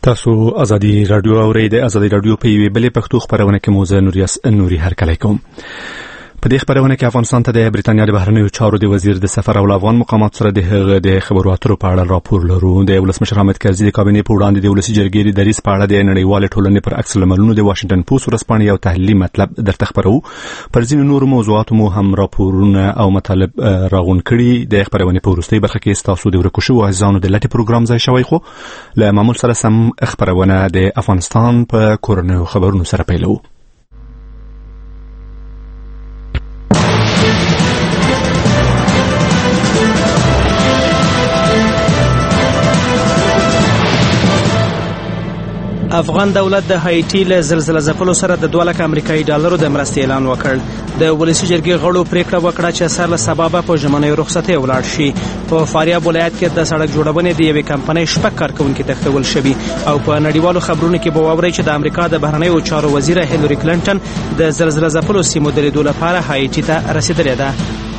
تاسو ازادي رادیو اورئ د ازادي رادیو په یوه بلې پښتو خبرونه کې موزه نوري هرکلی کوم. په دې خبرونه کې افغانستان ته د بریټانیا د بهرنیو چارو د وزیر د سفر او افغان مقامات سره د خبرو اترو په اړه راپور لرو. د ولسمشر حامد کرزي د کابینې په وړاندې د ولسي جرګې د دریځ په اړه د نړیوال ټولنې پر عکس العملونو د واشنگټن پوسټ ورځپاڼې یو تحلیلي مطلب درته خبرو. پر ځینو نورو موضوعاتو مو هم راپورونه او مطالب راغون کړي. د خبرونه په وروستۍ برخه کې تاسو د ورکو شو عزیزانو د لټي پروګرام ځای شوی خو له معمول سره سم خبرونه د افغانستان په کورنیو خبرونو سره پیلو. افغان دولت د هایټي له زلزلې ځپلو سره د 2 لک امریکایي ډالرو د مرستې اعلان وکړ. د ولسی جرګې غړو پریکړه وکړه چې سر له سبب په ژمنې رخصتي ولاړ شي. په فاریاب ولایت کې د سړک جوړونې د یوې کمپنۍ شپږ کارکونکو تښتول شوي او په نړیوالو خبرونو کې به واورئ چې د امریکا د بهرنیو چارو وزیر هیلری کلینټن د زلزلې ځپلو سیمو د لیدو لپاره هایټي ته رسیدلې ده.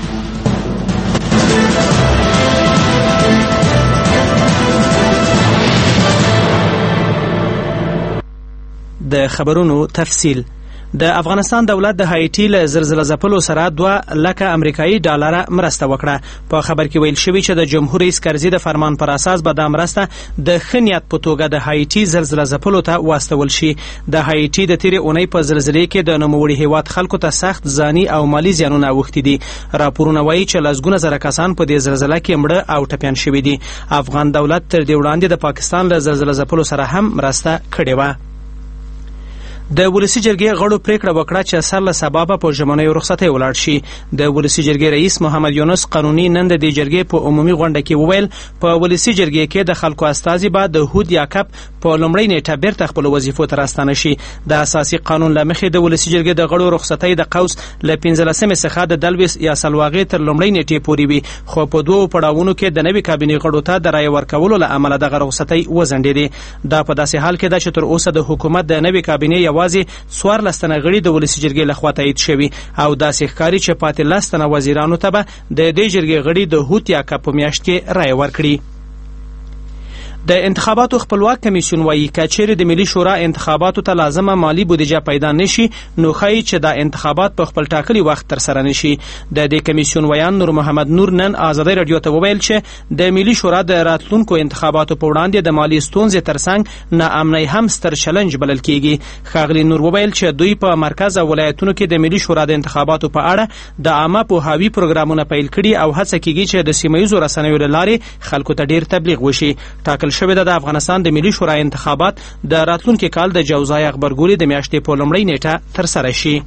د خبرونو تفصیل. د افغانستان دولت د هایټي له زلزلې ځپلو سره 2 لک امریکایي ډالر مرسته وکړه. په خبر کې ویل شوی چې د جمهور رئیس کرزي د فرمان پر اساس به د مرسته د خنیت په توګه د هایټي زلزلې ځپلو ته واستول شي. د هایټي د تیرې اونۍ په زلزلې کې د نوموړي هیواد خلکو ته سخت ځاني او مالی زیانونه اوښتي دي. راپورونه وایي چې لسګونه زره کسان په دې زلزلې کې مړه او ټپيان شوي دي. افغان دولت تر دې وړاندې د پاکستان له زلزلې ځپلو سره هم مرسته کړې و. د ولسی جرګې غړو پریکړه وکړه چې سر له سبب په ژمنې رخصتي ولاړ شي. د ولسی جرګې رئیس محمد یونس قانوني نن د جرګې په عمومي غونډه کې وویل په ولسی جرګې کې د خلکو استازي بعد د هود یعقوب په لومړی نیټه بیرته خپل وظیفو ته راستانه شي. د اساسي قانون لمخې د ولسی جرګې د غړو رخصتي د قوس له 15 څخه د دلويس یا سلواغې تر لومړی نیټې پورې وي، خو په دوه پړاوونو کې د نوي کابینې غړو ته د رای ورکولو له امله د رخصتي وزندې. دا په داسې حال کې ده چې تر اوسه د حکومت د نوي کابینې یوازې 14 تنه غړي د ولسی جرګې لخوا تایید شوي او داسې ښکاري چې پاتې 10 تنه وزیرانو ته به د دې جرګې غړي د هوت یا کپ میاشت کې رای ورکړي. د انتخاباتو خپلواک کمیسیون وایي کچېرې د ملي شورا انتخاباتو ته لازمه مالی بودیجه پیدا نشي نو ښایي چې د انتخابات په خپل ټاکلي وخت تر سره نشي. د دې کمیسیون ویان نور محمد نور نن ازادي رادیو ته وویل چې د ملي شورا د راتلونکو انتخاباتو په وړاندې د مالی ستونزې ترڅنګ ناامنۍ هم ستر چلنج بلل کیږي. ښاغلي نور وویل چې دوی په مرکز او ولایتونو کې د ملي شورا د انتخاباتو په اړه د عامه پوهاوي پروګرامونه پیل کړي او هڅه کیږي چې د سیمایي رسنیو له لارې خلکو ته ډیر تبلیغ وشي. شوی د افغانستان د ملي شورا انتخابات د راتلونکي کال د جوزای خبرګوري د میاشتې په لومړۍ نیټه تر سره شي.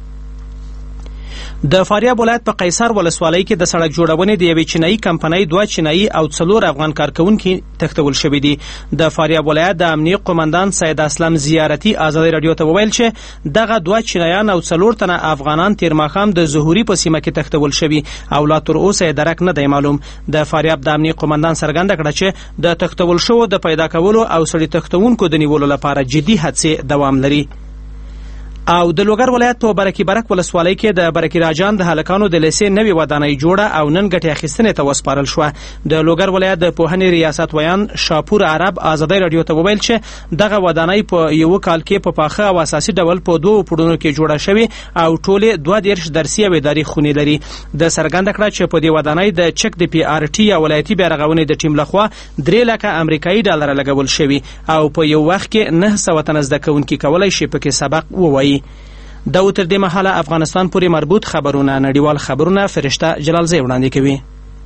د فاریاب ولایت په قیصر ولسوالۍ کې د سړک جوړونې د یوې چینایي کمپنۍ 2 چینایي او 4 افغان کارکونکو تښتول شوي دي. د فاریاب ولایت د امنیه قومندان سید اسلم زیارتي ازادي رادیو ته وویل چې دغه 2 چینایان او 4 تنه افغانان تیر ماښام د ظهوري په سیمه کې تښتول شوي او لا تر اوسه درک نه دی معلوم. د فاریاب د امنیه قومندان څرګنده کړه چې د تښتول شوو د پیدا کولو او سړي تښتونکو د نیولو لپاره جدي هڅې دوام لري. او د لوګر ولایت په برکی برک ولسوالۍ کې د برکی راجان د هلکانو د لیسې نوې ودانۍ جوړه او نن ګټې اخیستنې ته وسپارل شو. د لوګر ولایت د پوهنې ریاست ویان شاپور عرب ازادي رادیو ته وویل چې دغه ودانۍ په یو کال کې په پاخه او اساسي ډول په 2 پړونو کې جوړه شوې او ټوله 22 درسي او اداري خونې لري. د څرګنده کړه چې په دې ودانۍ د چک د پی آر ټي یا ولایتي بیارغونې د ټیم لخوا 3 لک امریکایي ډالر لګول شوی او په یو وخت کې 900 تنه زده کوونکي کولای شي پکې سبق ووایي. دا تر دې مهاله افغانستان پورې مربوط خبرونه نړیوال خبرونه فرشته جلال زی وړاندې کوي.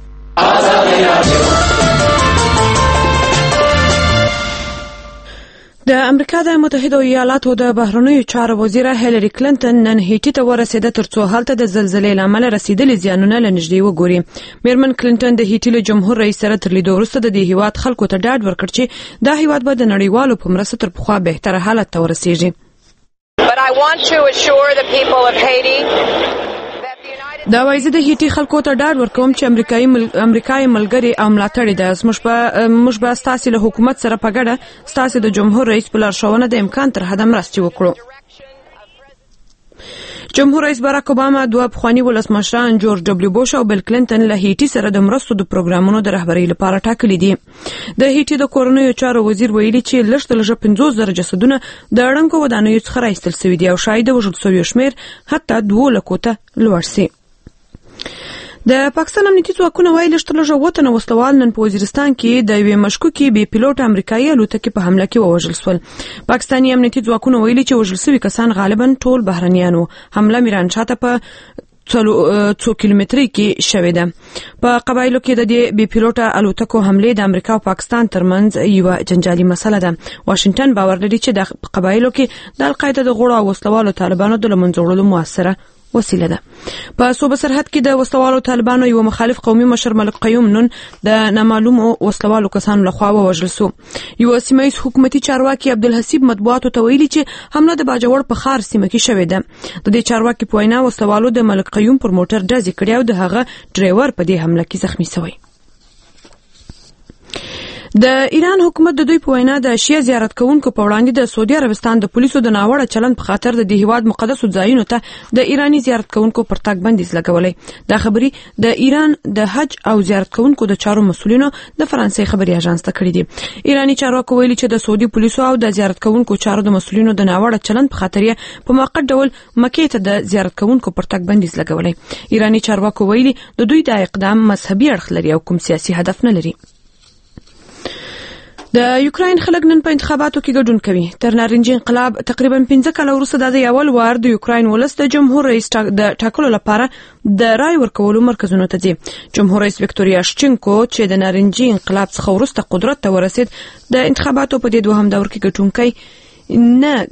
د امریکا د متحده ایالاتو د بهرنیو چارو وزیر هیلری کلینټن نن هیټي ته ورسېده ترڅو هلته د زلزلې لامل رسیدلې زیانونه لنږدې وګوري. میرمن کلینټن د هیټي له جمهور رئیس سره تر لیدو وروسته د دې هیواد خلکو ته ډاډ ورکړ چې دا هیواد به د نړیوالو په مرسته تر پخوا بهتره حالت ته ورسیږي. But I want to assure the people of Haiti دا وایي د هیټي خلکو ته ډاډ ورکوم چې امریکایي ملګری او ملاتړي ده. موږ به ستاسو له حکومت سره په ګډه ستاسو د جمهور رئیس په لارښوونه د امکان تر حده مرسته وکړو. جمهور رئیس باراک اوباما دوه پخوانی ولسمشران جورج دبلیو بوش او بل کلینټن له هیټي سره د مرستو د پروګرامونو د رهبرۍ لپاره ټاکلي دي. د هیټي د کورنیو چارو وزیر ویلي چې لږ تر لږه 50,000 جسدونه د اړنګو ودانیو څخه راایستل شوي دي او شاید د وژل شویو شمېر حتی 2 لکو ته لوړ شي. د پاکستان امنیتي ځواکونه وایي لږ تر لږه 7 تنه وسلوال نن په وزیرستان کې د یوې مشکوکې بې پیلوټ امریکایي الوتکې په حمله کې ووژل شول. پاکستاني امنیتي ځواکونه ویلي چې وژل شوي کسان غالبا ټول بهرنیان وو. حمله میرانشاه ته په 2 کیلومتري کې شوې ده. په قبایلو کې د دې بې پیلوټه الوتکو حملې د امریکا او پاکستان ترمنځ یو جنجالي مسله ده. واشنگټن باور لري چې د قبایلو کې د القاعده د غړو او وسلوالو طالبانو د لمنځه وړلو موثره وسیله ده. په صوبه سرحد کې د وسلوالو طالبانو یو مخالف قومي مشر ملک قیوم نون د نامعلومو وسلوالو کسانو لخوا ووژل شو. یو سیمایي حکومتي چارواکي عبدالحسیب مطبوعاتو ته ویلي چې حمله د باجوړ په خار سیمه کې شوې ده. د دې چارواکي په وینا وسلوالو د ملک قیوم پر موټر ډزې کړې او د هغه ډرایور په دې حمله کې زخمی شوی. د ایران حکومت د دوی په وینا د شیعه زیارت کوونکو په وړاندې د سعودي عربستان د پولیسو د ناوړه چلند په خاطر د هیواد مقدسو ځایونو ته د ایرانی زیارت کوونکو پر تګ بندیز لګولې. دا خبري د ایران د حج او زیارت کوونکو د چارو مسؤلینو د فرانسې خبري اژانس ته کړی دي. ایرانی چارواکو ویلي چې د سعودي پولیسو او د زیارت کوونکو چارو د مسؤلینو د ناوړه چلند په خاطر یې په موقت ډول مکې ته د زیارت کوونکو پر تګ بندیز لګولې. ایرانی چارواکو ویلي د دوی د اقدام مذهبي اړخ لري او کوم سیاسي هدف نه لري. د یوکراین خلک نن په انتخاباتو کې ګډون کوي. تر نارنجي انقلاب تقریبا 15 کاله وروسته د اول وار د یوکراین ولس د جمهور رئیس د ټاکلو لپاره د رای ورکولو مرکزونو ته ځي. جمهور رئیس ویکټوریا شچنکو چې د نارنجي انقلاب څخه وروسته قدرت ته ورسید د انتخاباتو په دې دوهم دور کې ګټونکی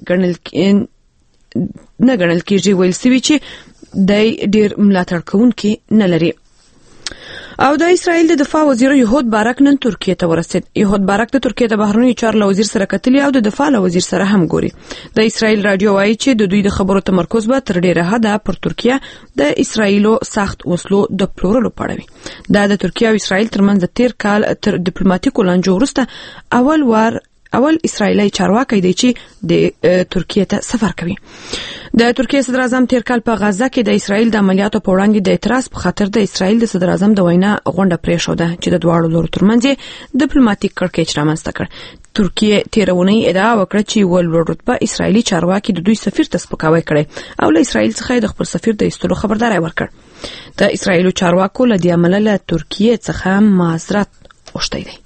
نه ګڼل کېږي. ویل شوي چې د ډیر ملاتړ کوونکي نه لري. او د اسرائیل د دفاع وزیر یهود بارک نن ترکیه ته ورسید. یهود بارک د ترکیه د بهرنیو چارو وزیر سره کتلی او د دفاع وزیر سره هم ګوري. د اسرائیل رادیو وایي چې د دوی د خبرو تمرکز به تر ډیره حده پر ترکیه د اسرائیلو سخت وسلو د پلورلو په اړه وي. دا د ترکیه او اسرائیل ترمنځ د تیر کال تر ډیپلوماټیکو لانجو وروسته اول اسرائیلي چارواکي دی چې د ترکیه ته سفر کوي. د ترکیه صدر اعظم تیر کال په غزه کې د اسرائیل د عملیاتو په وړاندې د اعتراض په خاطر د اسرائیل د صدر اعظم د وینا غونډه پریښوده چې د دواړو لورو ترمنځ ډیپلوماټیک کړکېچ رامنځته کړ. ترکیه تیرونی ادعا وکړه چې ولور رتبه اسرائیلي چارواکي د دوی سفیر ته سپکاوی کړی او له اسرائیل څخه د خپل سفیر د ایستلو خبرداري ورکړ. د اسرائیلو چارواکو له دې عمله له ترکیه څخه معذرت غوښتی دی.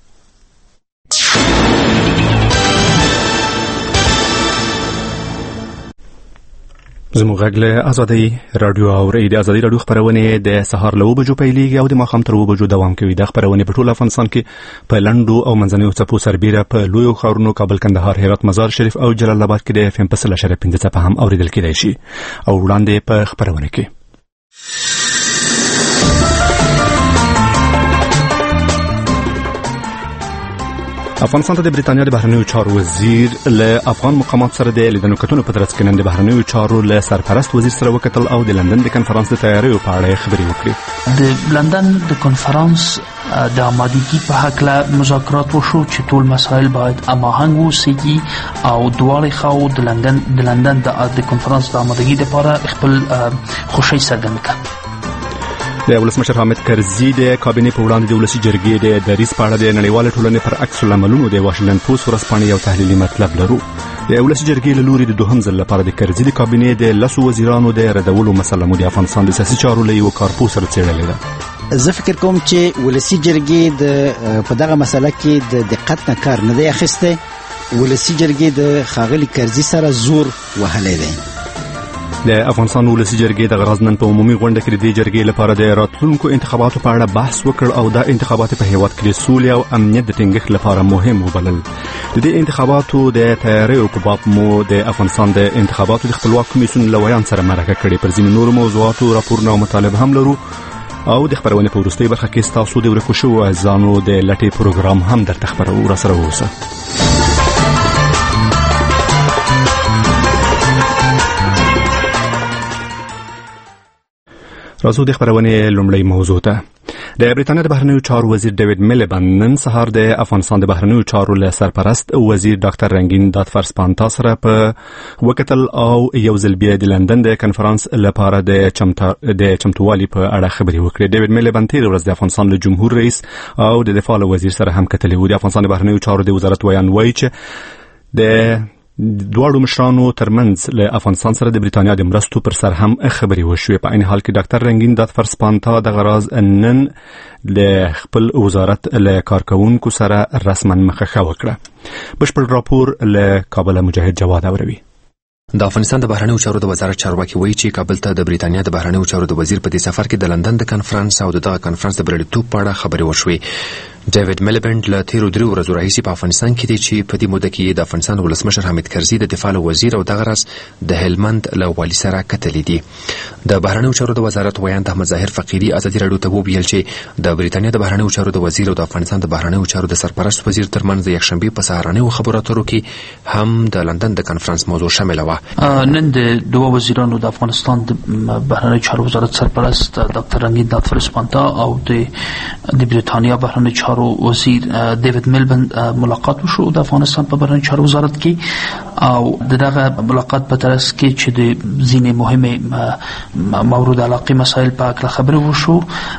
زموږ غږ له ازادي رادیو اورئ. د ازادي رادیو خبرونه د سهار له 9 بجو پیلېږي او د ماښام تر 2 بجو دوام کوي. د خبرونه په ټول افغانستان کې په لندو او منځنیو څپو سربېره په لویو ښارونو کابل، کندهار، هرات، مزار شریف او جلال آباد کې د FM په 100.5 څپه هم اوریدل کېدای شي. او وړاندې په خبرونه کې افغانستان ته د بریتانیا د بهرنیو چارو وزیر له افغان مقامات سره د لیدنو کتنو په ترڅ کې نن د بهرنیو چارو له سرپرست وزیر سره وکتل او د لندن د کنفرانس د تیاریو په اړه خبرې وکړې. د لندن د کنفرانس د آمادگی په حق مذاکرات وشو چې ټول مسائل باید هماهنګ وسیږي او دواړه خواو د لندن د کنفرانس د آمادگی لپاره خپل خوشی څرګنده کړه. د ولسمشر حامد کرزي د کابینې په وړاندې د ولسي جرګې د دریځ په اړه د نړیوال ټولنې پر عکس العملونو د واشنګټن پوسټ ورځپاڼې یو تحلیلي مطلب لرو. د ولسي جرګې له لوري د دوهم ځل لپاره د کرزي د کابینې د 10 وزیرانو د ردولو مسله مو د افغانستان د سیاسي چارو له یو کارپوس سره څېړلې ده. زه فکر کوم چې ولسي جرګې په دغه مسله کې د دقت نه کار نه دی اخیسته. ولسي جرګې د خاغلی کرزي سره زور وهلی دی. د افغانستان ولسي جرګې د غرض نن په عمومي غونډه کې د جرګې لپاره د راتلونکو انتخاباتو په اړه بحث وکړ او دا انتخابات په هیواد کې د سولې او امنیت د ټینګښت لپاره مهم وبلل. د دې انتخاباتو د تیاریو په باب مو د افغانستان د انتخاباتو د خپلواک کمیسیون له ویان سره مرکه کړې. پر ځینو نورو موضوعاتو راپورونه او مطالب هم لرو او د خبرونه په وروستۍ برخه کې تاسو د ورکو شوو ځانو د لټي پروګرام هم درته خبرو را سره اوسه. راځو د خبرونه لومړی موضوع ته. د بریتانیا د بهرنیو چارو وزیر ډیوډ میلیبند نن سهار د افغانستان د بهرنیو چارو له سرپرست وزیر ډاکټر رنگین دادفرس پانتا سره په وکتل او یو ځل بیا د لندن د کنفرانس لپاره د چمتووالي په اړه خبرې وکړې. ډیوډ میلیبند تیر ورځ د افغانستان له جمهور رئیس او د دفاع وزیر سره هم کتلې و. د افغانستان د بهرنیو چارو د وزارت ویان وایي چې د دواړو مشرانو ترمنځ له افغانستان سره د بریتانیا د مرستو پر سر هم خبرې وشوې. په عین حال کې ډاکټر رنگین دادفرس پانتا د غراز نن له خپل وزارت له کارکونکو سره رسما مخه وکړه. بشپړ راپور له کابل مجاهد جواد اوروي. د افغانستان د بهرنیو چارو د وزارت چارواکي وایي چې کابل ته د بریتانیا د بهرنیو چارو د وزیر په دې سفر کې د لندن د کنفرانس او دغه کنفرانس د بریالیتوب په اړه خبرې وشوې. ډیوډ میلیبند له تیرو 3 ورځو راهیسې په افغانستان کې دی چې په دې موده کې د افغانستان ولسمشر حامد کرزي د دفاع وزیر او دغه راز د هلمند له والي سره کتلې دي. د بهرنیو چارو د وزارت ویان د احمد ظاهر فقيري ازادي راډیو ته وویل چې د بریتانیا د بهرنیو چارو د وزیر او د افغانستان د بهرنیو چارو د سرپرست وزیر ترمنځ د یکشنبه په سهارنیو خبرو اترو کې هم د لندن د کنفرانس موضوع شامل و. نن د دوه وزیرانو د افغانستان د بهرنیو چارو وزارت سرپرست ډاکټر رنگین دادفرس پانتا او د بریتانیا بهرنیو چارو وزیر ډیوډ میلیبند ملاقات وشو د افغانستان په بهرنیو چارو وزارت کې او دغه ملاقات په ترڅ کې چې د ځینې مهمه مورد علاقه مسایل په اړه خبرې وشو.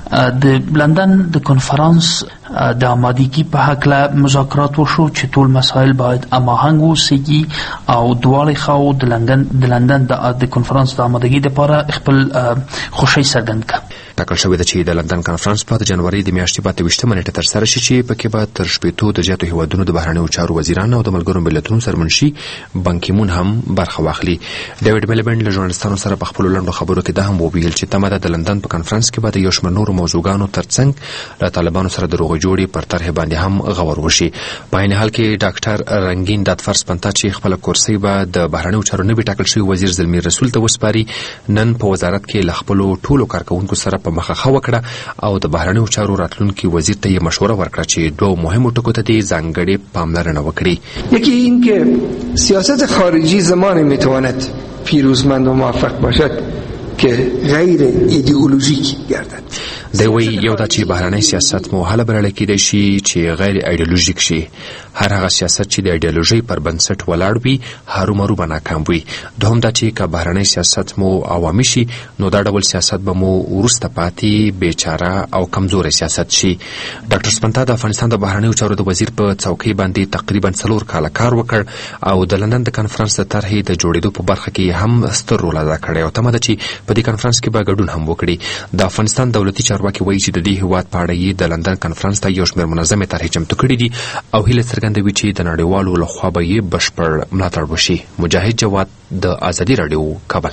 د لندن د کنفرانس د آمادگی په حق مذاکرات وشو چې ټول مسایل باید هماهنګ اوسي او دواړه خواو د لندن د کنفرانس د آمادگی لپاره خپل خوشی څرګند کړه. ټاکل شوې ده چې د لندن کنفرانس په جنوري د میاشتې په 28 نیټه ترسره شي چې پکې به تر 80 د زیاتو هیوادونو د بهرنیو چارو وزیران او د ملګرو ملتونو سرمنشي بانکیمون هم برخه واخلي. ډیوډ میلیبند له ژورنالستانو سره په خپل لنډو خبرو کې دا هم وویل چې تمه د لندن په کنفرانس کې به د یو شمېر نورو موضوعګانو ترڅنګ له طالبانو سره د روغې جوړې پر طرح باندې هم غور وشي. په عین حال کې ډاکټر رنگین دادفرس پانتا چې خپل کرسي به د بهرنیو چارو نوي ټاکل شوی وزیر زلمي رسول ته وسپاري نن په وزارت کې له خپل ټولو کارکونکو سره په مخه وکړه او د بهرنیو چارو راتلونکي وزیر ته یې مشوره ورکړه چې دوه مهمو ټکو ته د ځانګړې پاملرنه وکړي. یکی این که سیاست خارجی زمانی میتواند پیروزمند و موفق باشد که غیر ایدئولوژیک گردد. دی وی یو دا چې بهرنی سیاست مو هله برل کېدای شي چې غیر ایدئولوژیک شي. هر هغه سیاست چې د ایدئولوژي پر بنسټ ولاړ وي هرومرو به ناکام وي. دوهم دا چې که بهرنی سیاست مو عوامي شي نو دا ډول سیاست به مو وروسته پاتې بیچاره او کمزوري سیاست شي. ډاکټر سپنتا د افغانستان د بهرنیو چارو د وزیر په څوکۍ باندې تقریبا 4 کاله کار وکړ او د لندن د کنفرانس د طرحې د جوړېدو په برخه کې هم ستر رول ادا کړی او تمه ده چې په دې کنفرانس کې به ګډون هم وکړي. د افغانستان دولتي چارواکي وایي چې د دې هیواد په اړه یې د لندن کنفرانس ته یو شمېر منظمې طرحې چمتو کړي دي او هیله څرګندوي چې د نړیوالو لخوا به یې بشپړ ملاتړ وشي. مجاهد جواد د ازادي راډیو کابل.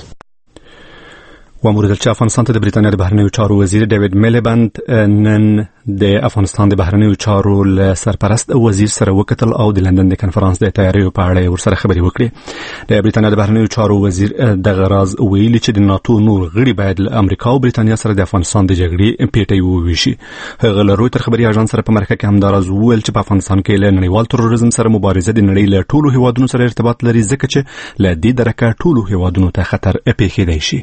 وموردل چې افغانستان ته د بریتانیا د بهرنیو چارو وزیر ډیوډ میلیبند نن د افغانستان د بهرنیو چارو له سرپرست وزیر سره وکتل او د لندن د کنفرانس د تیاریو په اړه ورسره خبرې وکړې. د بریتانیا د بهرنیو چارو وزیر د غراز ویلي چې د ناتو نور غړي باید له امریکا او بریتانیا سره د افغانستان د جګړې پیټي وویشي. هغه له رویتر خبري اژانس سره په مرکه کې همداراز وویل چې په افغانستان کې له نړیوال تروریزم سره مبارزه د نړۍ له ټولو هیوادونو سره ارتباط لري ځکه چې له دې درکه ټولو هیوادونو ته خطر پیښیدای شي.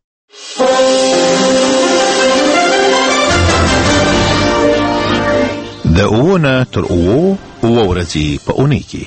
د اوونه تر اوو ورځې په اونۍ کې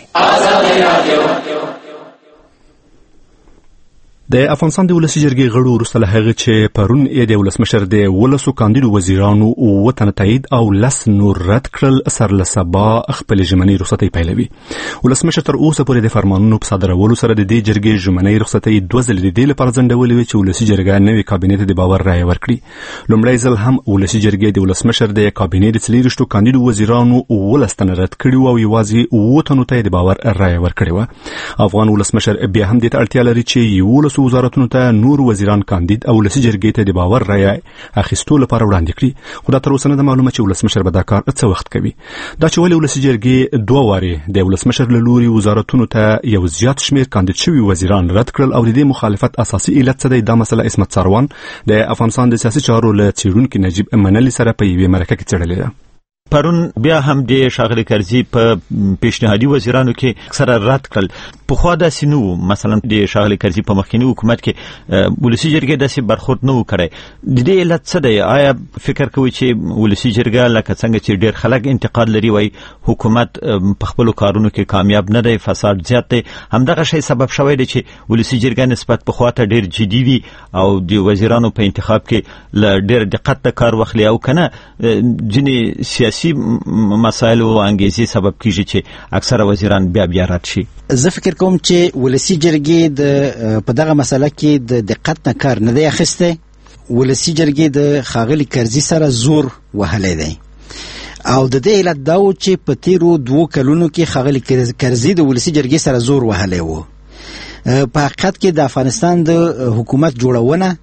د افغانستان د ولسي جرګې غړو وروسته له هغه چې پرون یې د ولسمشر د ولسو کاندیدو وزیرانو وطن تایید او لس نور رد کړل سر له سبا خپل ژمنۍ رخصتۍ پیلوي. ولسمشر تر اوسه پورې د فرمانونو په صادرولو سره د دې جرګې ژمنۍ رخصتۍ 2 ځله د دې لپاره ځنډولې وي چې ولسي جرګه نوې کابینې ته د باور رایه ورکړي. لومړی ځل هم ولسي جرګې د ولسمشر د کابینې د 40 کاندیدو وزیرانو ولستن رد کړي او یوازې وطن ته د باور رایه ورکړي و. افغان ولسمشر بیا هم د اړتیا لري چې یو وزارتونو ته نور وزیران کاندید او ولسي جرګې ته د باور رایه اخیستو لپاره وړاندې کړي. خو دا تر اوسه نه معلومه چې ولسمشر به دا کار څه وخت کوي. دا چې ولې ولسي جرګې 2 واري د ولسمشر له لوري وزارتونو ته یو زیات شمیر کاندید شوي وزیران رد کړل او د دې مخالفت اساسي علت څه دی؟ دا مسله اسمت سروان د افغانستان د سیاسي چارو له څېړونکي نجیب منلي سره په یوې مرکه کې څېړلې ده. پرون بیا هم د شاغلي کرزي په پیشنهادي وزیرانو کې اکثره رد کړل. پخوا داسې نه وو. مثلا د ښاغلي کرزي په مخکینی حکومت کې ولسي جرګې داسې برخورد نه و کړی. د دې علت څه دی؟ آیا فکر کوئ چې ولسي جرګه لکه څنګه چې ډېر خلک انتقاد لري وایي حکومت په خپلو کارونو کې کامیاب نه دی، فساد زیات دی، همدغه شی سبب شوی دی چې ولسي جرګه نسبت پخوا ته ډېر جدي وي او د وزیرانو په انتخاب کې له ډېر دقت د کار واخلي، او کنه ځینې سیاسي مسایلو او انګیزې سبب کیږي چې اکثره وزیران بیا رد شي؟ زه فکر کوم چې ولسي جرګې په دغه مسله کې د دقت نه کار نه دی اخیستی. ولسي جرګې د ښاغلي کرزي سره زور وهلی دی او د دې علت دا و چې په تیرو 2 کلونو کې ښاغلي کرزي د ولسي جرګې سره زور وهلی و. په حقیقت کې د افغانستان د حکومت جوړونه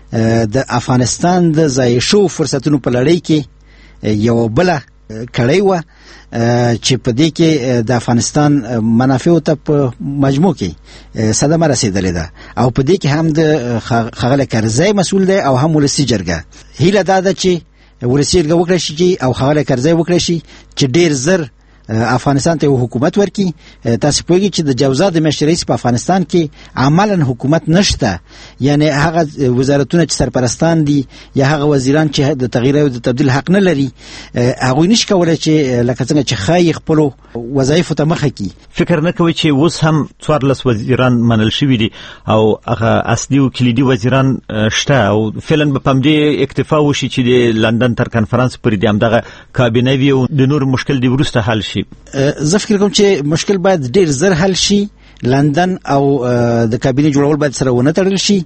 د افغانستان د ضایع شوو فرصتونو په لړۍ کې یو بله کړۍ وه چې په دې کې د افغانستان منافعو ته په مجموع کې صدمه رسېدلې ده او په دې کې هم د ښاغلی کرزی مسؤل دی او هم ولسي جرګه. هیله دا ده چې ولسي جرګه وکړی شي او ښاغلی کرزی وکړی شي چې ډېر زر افغانستان ته حکومت ورکی. تاسو پوهیږئ چې د جوزا د میاشتې رئیس په افغانستان کې عملاً حکومت نشته، یعنی هغه وزارتونه چې سرپرستان دي یا هغه وزیران چې د تغییر او د تبدیل حق نه لري هغوی نشي کولی چې لکه څنګه چې ښایي خپلو وظایفو ته مخه کړي. فکر نه کوئ چې اوس هم 14 وزیران منل شوي دي او هغه اصلي او کلیدي وزیران شته او فعلا به په همدې اکتفا وشي چې د لندن تر کنفرانس پورې د همدغه کابینه وي او د نور مشکل دی وروسته حل شي؟ زه فکر کوم چې مشکل باید ډېر زر حل شي. لندن او د کابینې جوړول باید سره ونه تړل شي،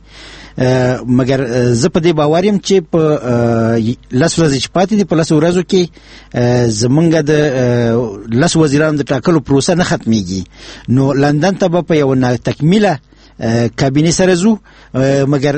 مګر زه په دې باور یم چې په 10 ورځې چې پاتې دي په 10 ورځو کې زمونږ د 10 وزیرانو د ټاکلو پروسه نه ختمیږي. نو لندن ته به په یو ناتکمیله کابینې سره ځو، مګر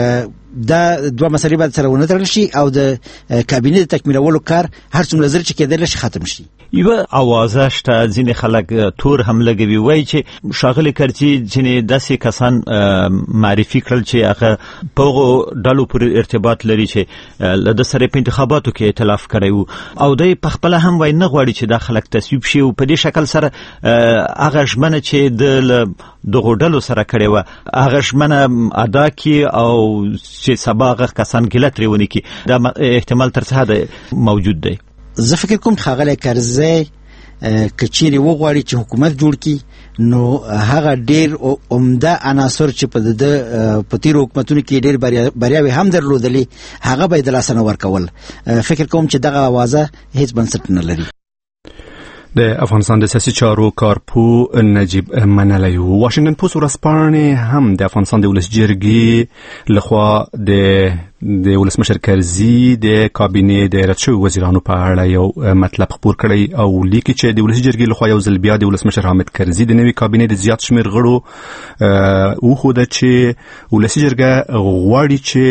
دا 2 مسلې باید سره ونه تړل شي او د کابینې د تکمیلولو کار هر څومره زر چې کېدلی شي ختم شي. یوه اوازه شته، ځینې خلک تور هم لګوي، وایي چې ښاغلي کرزي ځینې داسې کسان معرفي کړل چې هغه په هغو ډلو پورې ارتباط لري چې له ده سره په انتخاباتو کې ائتلاف کړی و او دی پخپله هم وایي نه غواړي چې دا خلک تصویب شي او په دې شکل سره هغه ژمنه چې د دغو ډلو سره کړې وه هغه ژمنه ادا کړي او چې سبا هغه کسان ګیله ترې ونه کړي. دا احتمال تر څه حده موجود دی؟ زه فکر کوم ښاغلی کرزی که چیرې وغواړي چې حکومت جوړ کړي نو هغه ډېر عمده عناصر چې په تیرو حکومتونو کې ډېر بریاوې هم درلودلې هغه به یې د لاسه نه ورکول. فکر کوم چې دغه اوازه هیڅ بنسټ نه لري. د افغانستان د سیاسي چارو کارپو نجیب منلی و. واشنګټن پوسټ ورځپاڼې هم د افغانستان د ولس جرګې لخوا د ولسمشر کرزي د کابینې د رد شویو وزیرانو په اړه یو مطلب خپور کړی او لیکي چې د ولسي جرګې لخوا یو ځل بیا د ولسمشر حامد کرزي د نوي کابینې د زیات شمېر غړو وښوده چې ولسي جرګه غواړي چې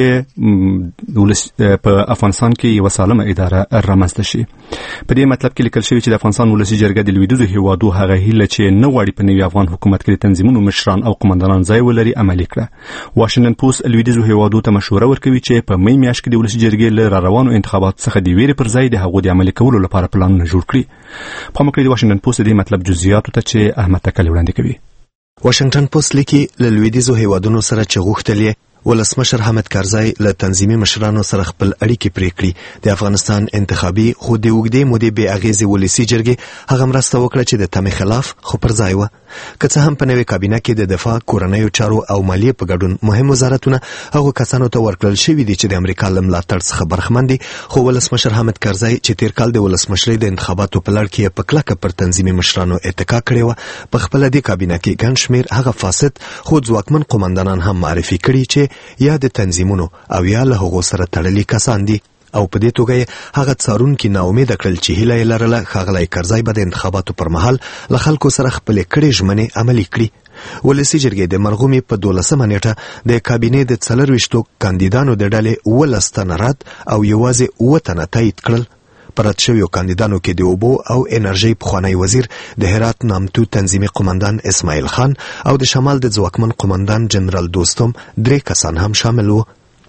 په افغانستان کې یوه سالمه اداره رامنځته شي. په دې مطلب کې لیکل شوي چې د افغانستان ولسي جرګه د لویدیځو هیوادو هغه هیله چې نه غواړي په نوي افغان حکومت کې د تنظیمونو مشران او قمندانان ځای ولري عملي کړه. واشنګټن پوسټ لویدیځو هیوادو ته مشوره ورکوي چې په مې میاشت کې د ولسي جرګې له راروانو انتخاباتو څخه د ویرې پر ځای د هغو د عملي کولو لپاره پلانونه جوړ کړي. پام وکړئ د واشنګټن پوسټ دې مطلب جزئیاتو ته چې احمد تکلی وړاندې کوي. واشنګټن پوسټ لیکي له لویدیځو هیوادونو سره چې غوښتل ولسمشر حامد کرزی له تنظیمي مشرانو سره خپل اړیکې پرې کړي. د افغانستان انتخابي خو د اوږدې مودې بې اغېزې ولسي جرګې هغه مرسته وکړه چې د تمې خلاف خو پر ځای وه. که څه هم په نوې کابینه کې د دفاع، کورنیو چارو او مالیې په ګډون مهم وزارتونه هغو کسانو ته ورکړل شوي دي چې د امریکا له ملاتړ څخه برخمن دي، خو ولسمشر حامد کرزی چې تیر کال د ولسمشرۍ د انتخاباتو په لړ کې په کلکه پر تنظیمي مشرانو اتکا کړې وه، په خپله دې کابینه کې ګڼ شمېر هغه فاسد خو ځواکمن قمندانان هم معرفي کړي چې یا د تنظیمونو او یا له هغو سره تړلي کسان دي او په دې توګه هغه څارونکي ناامیده کړل چې هیله یې لرله ښاغلی کرزی به د انتخاباتو پر مهال له خلکو سره خپلې کړې ژمنې عملي کړي. ولسي جرګې د مرغومې په 12مه نیټه د کابینې د 24 کاندیدانو د ډلې 12 تنه رد او یوازې 7 تنه تایید کړل. پر رد شویو کاندیدانو کې د اوبو او انرژۍ پخوانی وزیر، د هرات نامتو تنظیمي قمندان اسماعیل خان او د شمال د ځواکمن قمندان جنرال دوستم 3 کسان هم شامل وو.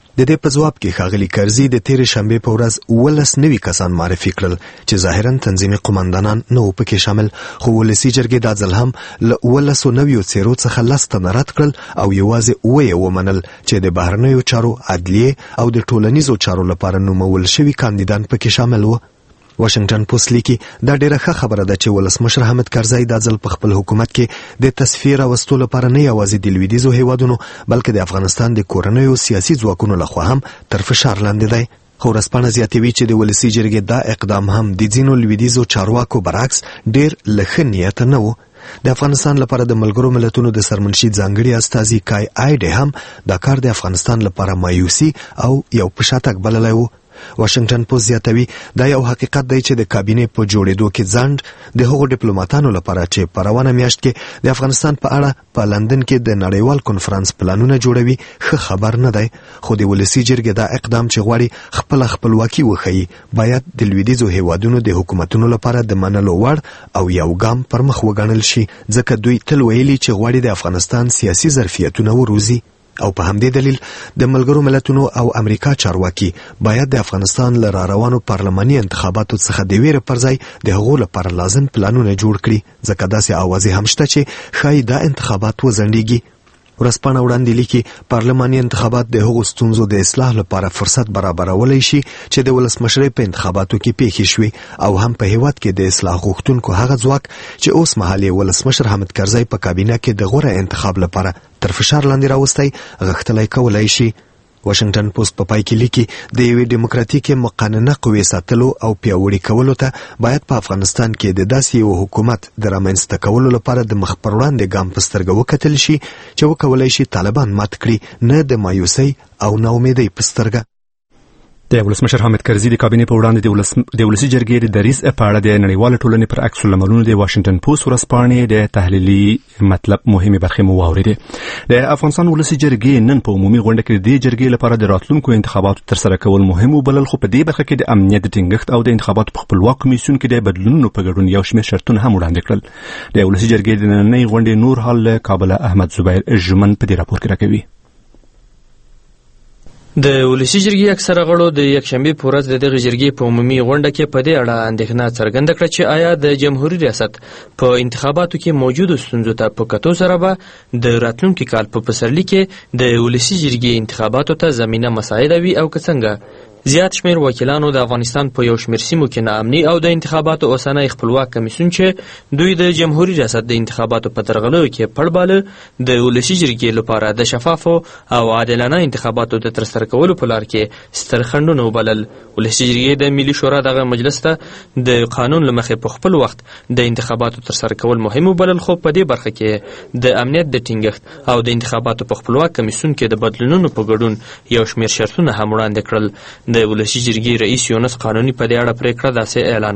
د دې په جواب کې ښاغلي کرزي د تیر شنبه په ورځ 19 نوي کسان معرفي کړل چې ظاهرا تنظیمي قومندانان نه و پکې شامل، خو ولسی جرګې دا ځل هم له 19 نویو څیرو څخه 10 تنه رد کړل او یوازې اوه ومنل چې د بهرنیو چارو، عدلیه او د ټولنیزو چارو لپاره نومول شوي کاندیدان پکې شامل وو. واشنگټن پوسټ لیکي دا ډیره ښه خبره ده چې ولسمشر حامد کرزی دا ځل په خپل حکومت کې د تصفیه راوستلو لپاره نه یوازې د لویدیځو هیوادونو بلکې د افغانستان د کورنیو سیاسي ځواکونو لخوا هم تر فشار لاندې دی. خو ورځپاڼه زیاتوي چې د ولسی جرګې دا اقدام هم د ځینو لویدیځو چارواکو برعکس ډیر له ښه نیته نه و. د افغانستان لپاره د ملګرو ملتونو د سرمنشي ځانګړي استازي کای آیډ هم دا کار د افغانستان لپاره مایوسي او یو پشاتک بللی و. واشنگټن پوسټ زیاتوي دا یو حقیقت دی چې د کابینې په جوړېدو کې ځنډ د هغو ډیپلوماټانو لپاره چې په روانه میاشت کې د افغانستان په اړه په لندن کې د نړیوال کنفرانس پلانونه جوړوي ښه خبر نه دی. خو د ولسی جرګې دا اقدام چې غواړي خپل خپلواکي وښیي باید د لویدیځو هیوادونو د حکومتونو لپاره د منلو وړ او یو ګام پر مخ وګڼل شي، ځکه دوی تل ویلي چې غواړي د افغانستان سیاسي ظرفیتونه وروزي او په همدې دلیل د ملګرو ملتونو او امریکا چارواکي باید د افغانستان له راروانو پارلماني انتخاباتو څخه د ویرې پر ځای د هغو لپاره لازم پلانونه جوړ کړي، ځکه داسې اوازې هم شته چې ښایي دا انتخابات وځنډیږي. ورځپاڼه وړاندې لیکي پارلماني انتخابات د هغو ستونزو د اصلاح لپاره فرصت برابرولی شي چې د ولسمشرۍ په انتخاباتو کې پیښې شوې او هم په هیواد کې د اصلاح غوښتونکو هغه ځواک چې اوس مهال یې ولسمشر حامد کرزی په کابینه کې د غوره انتخاب لپاره تر فشار لاندې راوستی غښتلی کولی شي. واشنگټن پوسټ په پای کې لیکي د یوې ډیموکراتیکې مقننه قوې ساتلو او پیاوړي کولو ته باید په افغانستان کې د داسې یو حکومت د رامنځته کولو لپاره د مخ پر وړاندې ګام په سترګه وکتل شي چې وکولای شي طالبان مات کړي، نه د مایوسۍ او ناامیدۍ په سترګه. د ولسمشر حامد کرزي د کابینې په وړاندې د ولسی جرګې د دریځ په اړه د نړیوال ټولنې پر عکس العملونو د واشنگټن پوسټ ورځپاڼې د تحلیلي مطلب مهمه برخه مو واوریدې. د افغانستان ولسی جرګې نن په عمومي غونډه کې د جرګې لپاره د راتلونکو انتخاباتو ترسره کول مهم وبلل، خو په دې برخه کې د امنیت د ټینګښت او د انتخاباتو په خپلواک کمیسیون کې د بدلونونو په ګډون یو شمېر شرطونه هم وړاندې کړل. د ولسی جرګې د نننۍ غونډې نور حال له کابل احمد زبیر ژمن په دې راپور کې راکوي. د ولسی جرګې اکثره غړو د یکشنبه په ورځ د دغه جرګې په عمومي غونډه کې په دې اړه اندېښنه څرګنده کړه چې آیا د جمهوریت ریاست په انتخاباتو کې موجود ستونزو ته په کتو سره به د راتلونکي کال په پسرلي کې د ولسی جرګې انتخاباتو ته زمینه مساعده وي او که څنګه. زیات شمیر وکیلانو د افغانستان په یو شمیر سیمو کې ناامني او د انتخاباتو اوسنی خپلواک کمیسیون چې دوی د جمهوریت ریاست د انتخاباتو په درغلو کې پړباله د ولسی جرګې لپاره د شفافو او عادلانه انتخاباتو د ترسره کولو په لار کې ستر خنډونه وبلل. ولسی جرګې د ملي شورا دغه مجلس ته د قانون له مخې په خپل وخت د انتخاباتو ترسره کول مهم وبلل، خو په دې برخه کې د امنیت د ټینګښت او د انتخاباتو په خپلواک کمیسیون کې د بدلونونو په ګډون یو شمیر شرطونه هم وړاندې کړل. د ولسی جرګې رئیس یونس قانوني په دې اړه پریکړه داسې اعلان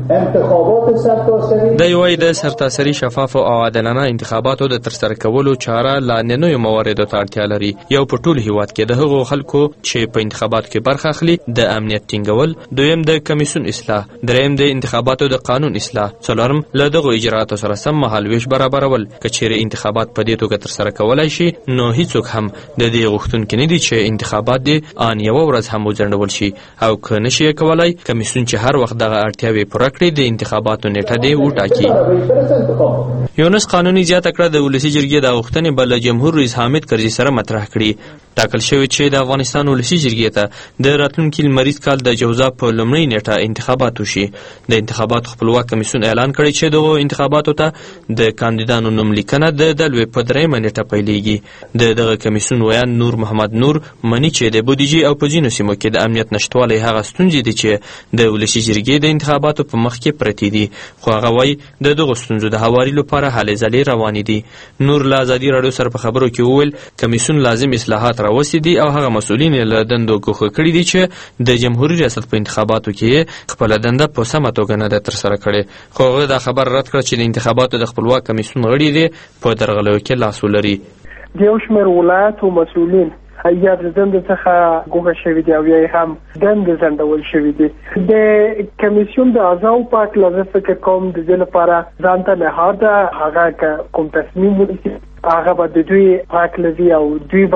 کړه. د یوې د سرتاسري شفاف او عادلانه انتخاباتو د ترسره کولو چاره لاندنیو مواردو ته اړتیا لري. یو په ټول هیواد کې د هغو خلکو چې په انتخاباتو کې برخه اخلي د امنیت ټینګول، دویم د کمیسیون اصلاح، دریم د انتخاباتو د قانون اصلاح، څلورم له دغو اجرااتو سره سم مهالویش برابرول. که چیرې انتخابات په دې توګه ترسره کولای شي نو هیڅوک هم د دې غوښتونکي نه دي چې انتخابات دې ان یو ورځ هم وځنډول شي، او که نشي کولای کمیسیون چې هر وخت دغه اړتیاوې پوره کړي د انتخاباتو نیټه دې وټاکي. یونس قانوني زیاته کړه د ولسی جرګې د غوښتنې بل جمهور رئیس حامد کرزي سره مطرح کړي. ټاکل شوی چې د افغانستان ولسی جرګې ته د راتلونکي لمریز کال د جوزا په لومړۍ نیټه انتخابات وشي. د انتخاباتو خپلواک کمیسیون اعلان کړی چې دغه انتخاباتو ته د کاندیدانو نوم لیکنه د دلوي په دریمه نیټه پیلېږي. دغه کمیسیون ویان نور محمد نور مني چې د بودیجې او په ځینو سیمو کې د امنیت نشټوالی هغه ستونزې دي چې د ولسی جرګې د انتخاباتو په مخ کې پرتې دي، خو هغه وایي د دغو ستونزو د هواري لپاره هلې ځلې روانې دي. نور له ازادي راډیو سره په خبرو کې وویل کمیسیون لازم اصلاحات راوستي دي او هغه مسؤلین له دندو ګوښه کړي دي چې د جمهوریت ریاست په انتخاباتو کې خپل دنده په سمه توګه نه ده ترسره کړې. خو هغه دا خبر رد کړ چې د انتخاباتو د خپلواک کمیسیون غړي دي په درغلیو کې لاس ولري. د یو شمېر ولایاتو مسؤلین یا د دندو څخه ګوښه شوي دي او یا هم دندې ځنډول شوي دي. د کمیسیون د اعضاو په هکله زه فکر کوم د دې لپاره ځان ته نهاده هغه که کوم تصمیم ونیسي هغه به د دوی په هکله وي او دوی به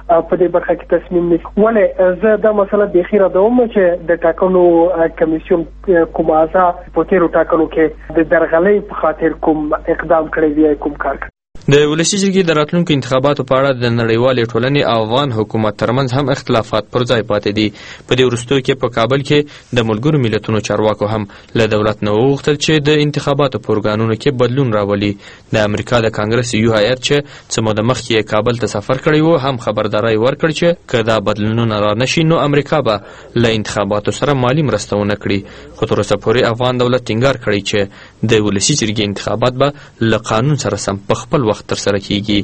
په دې برخه کې تصمیم نیسي. ولې زه دا مسله د خیره دوم چې د ټاکنو کمیسیون کوم اعضا په تیرو ټاکنو کې د درغلۍ په خاطر کوم اقدام کړی دی کوم کار کړی. د ولسی جرګې د راتلونکو انتخاباتو په اړه د نړیوالې ټولنې او افغان حکومت ترمنځ هم اختلافات پر ځای پاتې دي. په دې وروستیو کې په کابل کې د ملګرو ملتونو چارواکو هم له دولت نه وغوښتل چې د انتخاباتو په ارګانونو کې بدلون راولي. د امریکا د کانګرس یو هیات چې څه موده مخکې کابل ته سفر کړی و هم خبرداری ورکړ چې که دا بدلونونه را نشي نو امریکا به له انتخاباتو سره مالی مرسته ونه کړي. خو تر اوسه پورې افغان دولت ټینګار کړی چې د ولسی جرګې انتخابات به له قانون سره سم په خپل وخت ترسره کیږي.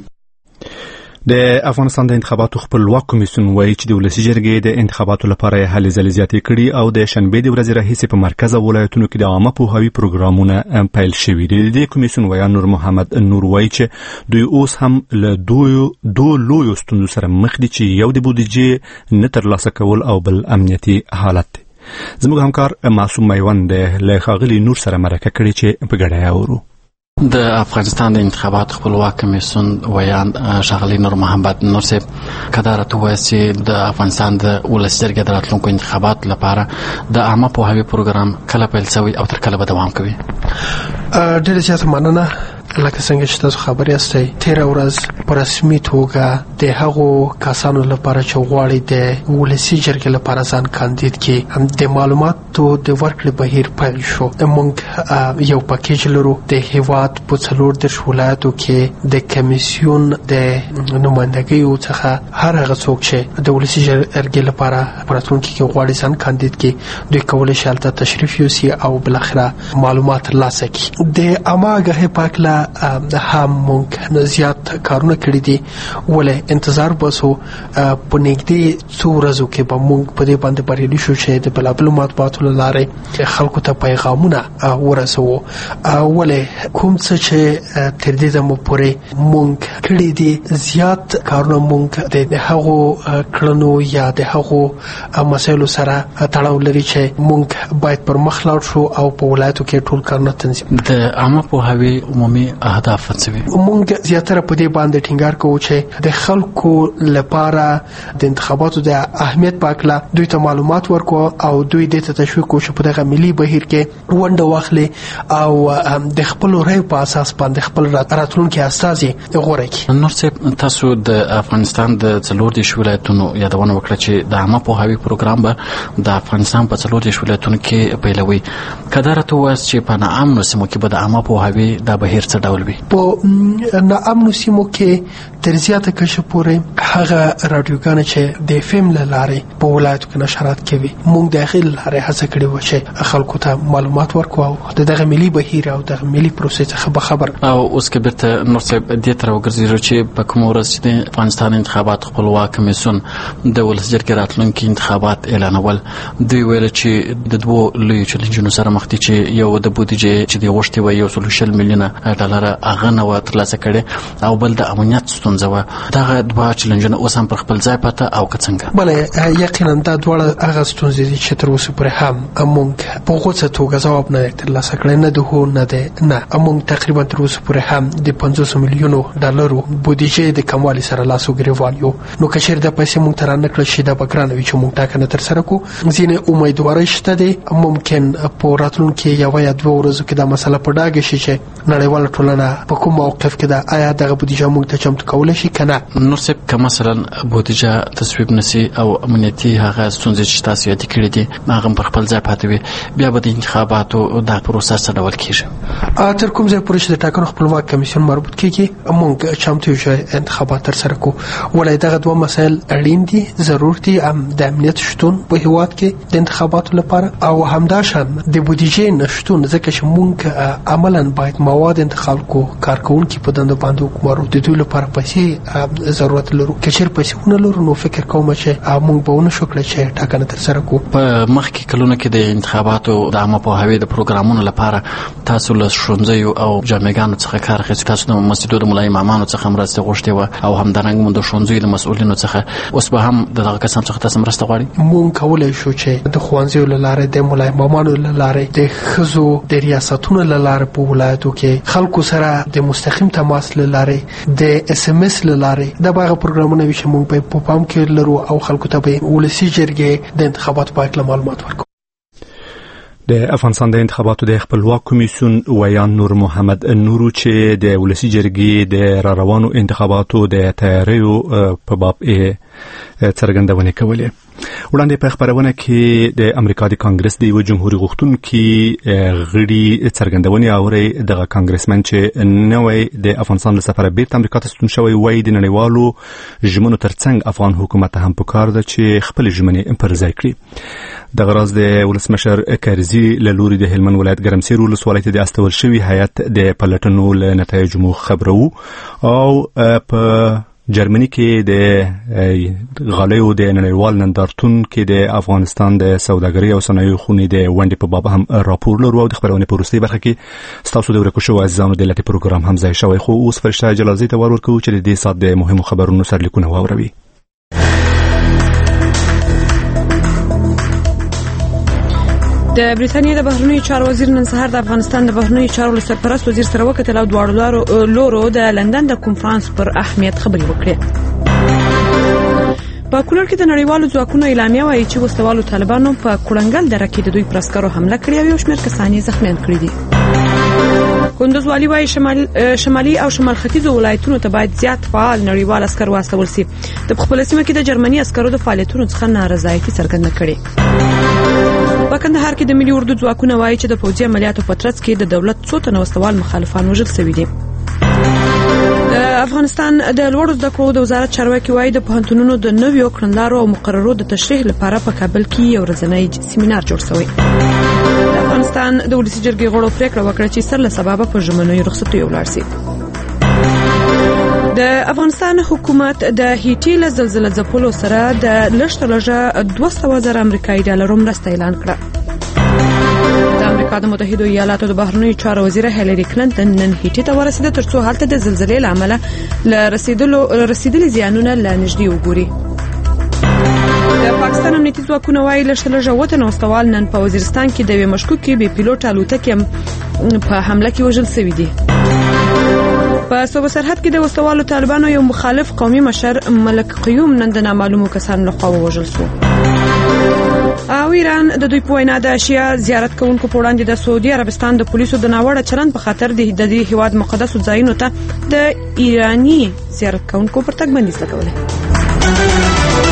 د افغانستان د انتخاباتو خپلواک کمیسیون وایي چې د ولسی جرګې د انتخاباتو لپاره هلې ځلې زیاتې کړي او د شنبې د ورځې راهیسې په مرکز او ولایتونو کې د عامه پوهاوي پروګرامونه پیل شوي دي. د دې کمیسیون وایي نور محمد نور وایي چې دوی اوس هم له دوه لویو ستونزو سره مخ دي چې یو د بودیجې نه ترلاسه کول او بل امنیتي حالت دی. زموږ همکار معصوم میوند له ښاغلي نور سره مرکه کړې چې په ګډه یې اورو. د افغانستان د انتخاباتو خپلواک کمیسیون ویان ښاغلي نور محمد نور صاحب کدارت وایي چې د افغانستان د ولسی جرګې د راتلونکو انتخاباتو لپاره د عامه پوهاوي پروګرام کله پیل شوی او تر کله به دوام کوي. ډېره زیاته مننه. لکه څنګه چې تاسو خبر یاستئ تیر ورځ په رسمي توګه د هغو کسانو لپاره چې غواړي د ولسی جرګې لپاره ځان کاندید کړي د معلوماتو د ورکړې بهیر پیل شو. موږ یو پاکیج لرو د هیواد په 14 ولایتو کې د کمیسیون د نمائندګیو څخه هر هغه څوک چې د ولسی جرګې لپاره په راتلونکي کې غواړي ځان کاندید کړي دوی کولی شي هلته تشریف یوسي او بالاخره معلومات ترلاسه کړي. د عامه آګاهۍ په هکله هم موږ زیات کارونه کړي دي ولې انتظار بسو په نږدې څو ورځو کې به موږ په دې باندې بریالي شو چې د بلابلو مطبوعاتو له لارې خلکو ته پیغامونه ورسوو. ولې کوم څه چې تر دې دمه پورې موږ کړي دي زیات کارونه موږ د هغو کړنو یا د هغو مسایلو سره تړاو لري چې موږ باید پر مخ لاړ شو او په ولایتو کې ټول کارونه تنظیم. د عامه پوهاوي عمومي اهداف څه وي؟ موږ زیاتره په دې باندې ټینګار کوو چې د خلکو لپاره د انتخاباتو د اهمیت په اړه دوی ته معلومات ورکو او دوی د تشویق کوي په دغه ملي بهیر کې ونډه واخلي او د خپل رای په اساس باندې خپل راتلونکي استازي غوړي کړي. نور څه تاسو د افغانستان د 14 ولایتونو یادونه وکړه چې د عامه پوهاوي پروګرام به د افغانستان په 14 ولایتونو کې پیلوي. کدارته واس چې په ناامنو سیمو کې به د عامه پوهاوي د بهیر څه ډول وي؟ په ناامنو سیمو کې تر زیاته کشه پورې هغه رادیوګان چې د فیم لاره په ولایتو کې نشرات کوي موږ داخل لاره هڅه کړې و چې خلکو ته معلومات ورکو او دغه ملي بهیر او دغه ملي پروسې څخه خبر او اوس کې بیرته نور څه دې تر وګرځي چې په کوم ورځ د افغانستان انتخابات خپلواک کمیسیون د ولسی جرګې راتلونکي انتخابات اعلانول دوی ویل چې د دوه لوی چیلنجونو سره مخ دي چې یو د بودیجې چې د غوښتي و 140 میلیونه ډالر هغه نو ترلاسه کړي او بل د امنیت ستونزه و. دغه دوه چیلنجونه اوس هم پر خپل ځای پاته او څنګه؟ بله یقینا دا دواړه هغه ستونزې دي چې تر اوسه پورې هم موږ په غوڅه توګه ځواب نه ترلاسه کړی نه د هو نه ده نه موږ تقریبا تر اوسه پورې هم د 500 میلیونو ډالرو بودیجې د کموالي سره لاسو ګریوال یو نو کشر د پیسې موږ تر نه کړل شي د بګرانوي چې موږ ټاکنه تر سره کو ځینې امیدواري شته دي ممکن په راتلونکي یو یا دوه ورځو کې دا مسله په ډاګه شي چې نړیواله ټولنه په کوم موقف کې ده آیا دغه بودیجه موږ ته چمتو کولای شي کنه؟ نور څه که مثلا بودیجه تصویب نسی او امنیتي هغه ستونزې چې تاسو یاد کړی دي هغه پر خپل ځای پاتې وي بیا به د انتخاباتو د پروسه څه ډول کیږي؟ تر کوم ځای پورې چې د ټاکنو خپلواک کمیسیون مربوط کیږي موږ چمتو یو انتخابات تر سره کو ولای دغه دوه مسایل اړین دي ضروري دي د امنیت شتون په هیواد کې د انتخاباتو لپاره او همداشان د بودیجې نشټون ځکه چې موږ عملاً باید مواد انتخاب کو کارکونکو په دنده باندې حکومت د دوی لپاره پیسې ضرورت لرو کچیر پیسې نه لرو نو فکر کوم چې موږ به ونه شو کړی چې ټاکنه تر سره کو. په مخکې کلونو کې د انتخاباتو د عامه پوهاوي د پروګرامونو لپاره تاسو له ښوونځیو او جامعګانو څخه کار اخیستی تاسو د مسجدو د ملا امامانو څخه مرسته غوښتې وه او همدارنګه مو د ښوونځیو د مسؤلینو څخه اوس به هم دغه کسان څخه تاسو مرسته غواړئ؟ موږ کولی شو چې د ښوونځیو له لارې د ملا امامانو له لارې د ښځو د ریاستونو له لارې په ولایتو کې خلکو خلکو سره د مستقیم تماس لاره د اس ام اس لاره د باغ پروګرامونه ویش مونږ په پام کې لرو او خلکو ته به ولسی جرګې د انتخاباتو په اړه معلومات ورکړو. د افغانستان د انتخاباتو د خپلواک کمیسیون ویان نور محمد نورو چې د ولسی جرګې د روانو انتخاباتو د تیاریو په باب څرګندونه کوله. وړاندې په خبرونه کې د امریکا د کانګرس د یو جمهوریت غوښتونکي غړي څرګندونه اوري د کانګرسمن چې نوې د افغانستان لپاره بیرته امریکا ته ستون شوی وای د نړیوالو ژمنو ترڅنګ افغان حکومت هم پکار ده چې خپل ژمنې پر ځای کړي. د غراز د ولسمشر کرزي له لوري د هلمند ولایت ګرمسیر ولسوالۍ ته د استول شوی هیئت د پلټنو له نتایجو خبرو او په جرمني کې د غالیو د نړیوال نندارتون کې د افغانستان د سوداګرۍ او صنایعو خونې د ونډې په باب هم راپور لرو او د خبرونه په وروستۍ برخه کې ستاسو د ورکو شو عزیزانو د لټي پروګرام هم ځای شوی خو اوس فرشته جلازي ته ورکو چې د دې سات د مهمو خبرونو سرلیکونه واوروي. د بریتانیا د بهرنیو چارو وزیر نن سهار د افغانستان د بهرنیو چارو سرپرست وزیر سره وکتل او دواړو لورو د لندن د کنفرانس پر اهمیت خبرې وکړې. په کولر کې د نړیوالو ځواکونو اعلامیه وايي چې وسلوالو طالبانو په کورنګل دره کې د دوی پر عسکرو حمله کړې او یو شمېر کسان یې زخمیان کړي دي. کندوز والی وايي شمالي او شمال ختیځو ولایتونو ته باید زیات فعال نړیوال عسکر واستول شي. د خپل سیمه کې د جرمني عسکرو د فعالیتونو څخه نارضایتي څرګنده کړې. په کندهار کې د ملي اردو ځواکونه وايي چې د پوځي عملیاتو په ترڅ کې د دولت څو تنه وسلوال مخالفان وژل شوي دي. د افغانستان د لوړو زده کړو د وزارت چارواکي وايي د پوهنتونونو د نویو کړنلارو او مقررو د تشریح لپاره په کابل کې یو ورځنی سیمینار جوړ شوی. د افغانستان د ولسي جرګې غړو پریکړه وکړه چې سر له سببه په ژمنیو رخصتیو ولاړ شي. د افغانستان حکومت د هیټي له زلزلې ځپلو سره د لږترلږه 200,000 امریکایي ډالرو مرسته اعلان کړه. د امریکا د متحده ایالاتو د بهرنیو چارو وزیره هیلری کلنټن نن هیټي ته ورسېده ترڅو هلته د زلزلې له امله رسیدلي زیانونه له نږدې وګوري. د پاکستان امنیتي ځواکونه وايي لږترلږه 7 تنه وسلوال نن په وزیرستان کې د یوې مشکوکې بې پیلوټ الوتکې په حمله کې وژل شوي دي. په صوبه سرحد کې د وسلوالو طالبانو یو مخالف قومي مشر ملک قیوم نن د نامعلومو کسانو لخوا ووژل شو. او ایران د دوی په وینا د اشیا زیارت کوونکو په وړاندې د سعودي عربستان د پولیسو د ناوړه چلند په خاطر د دې هیواد مقدسو ځایونو ته د ایرانی زیارت کوونکو پر تګ بندیز لګولې.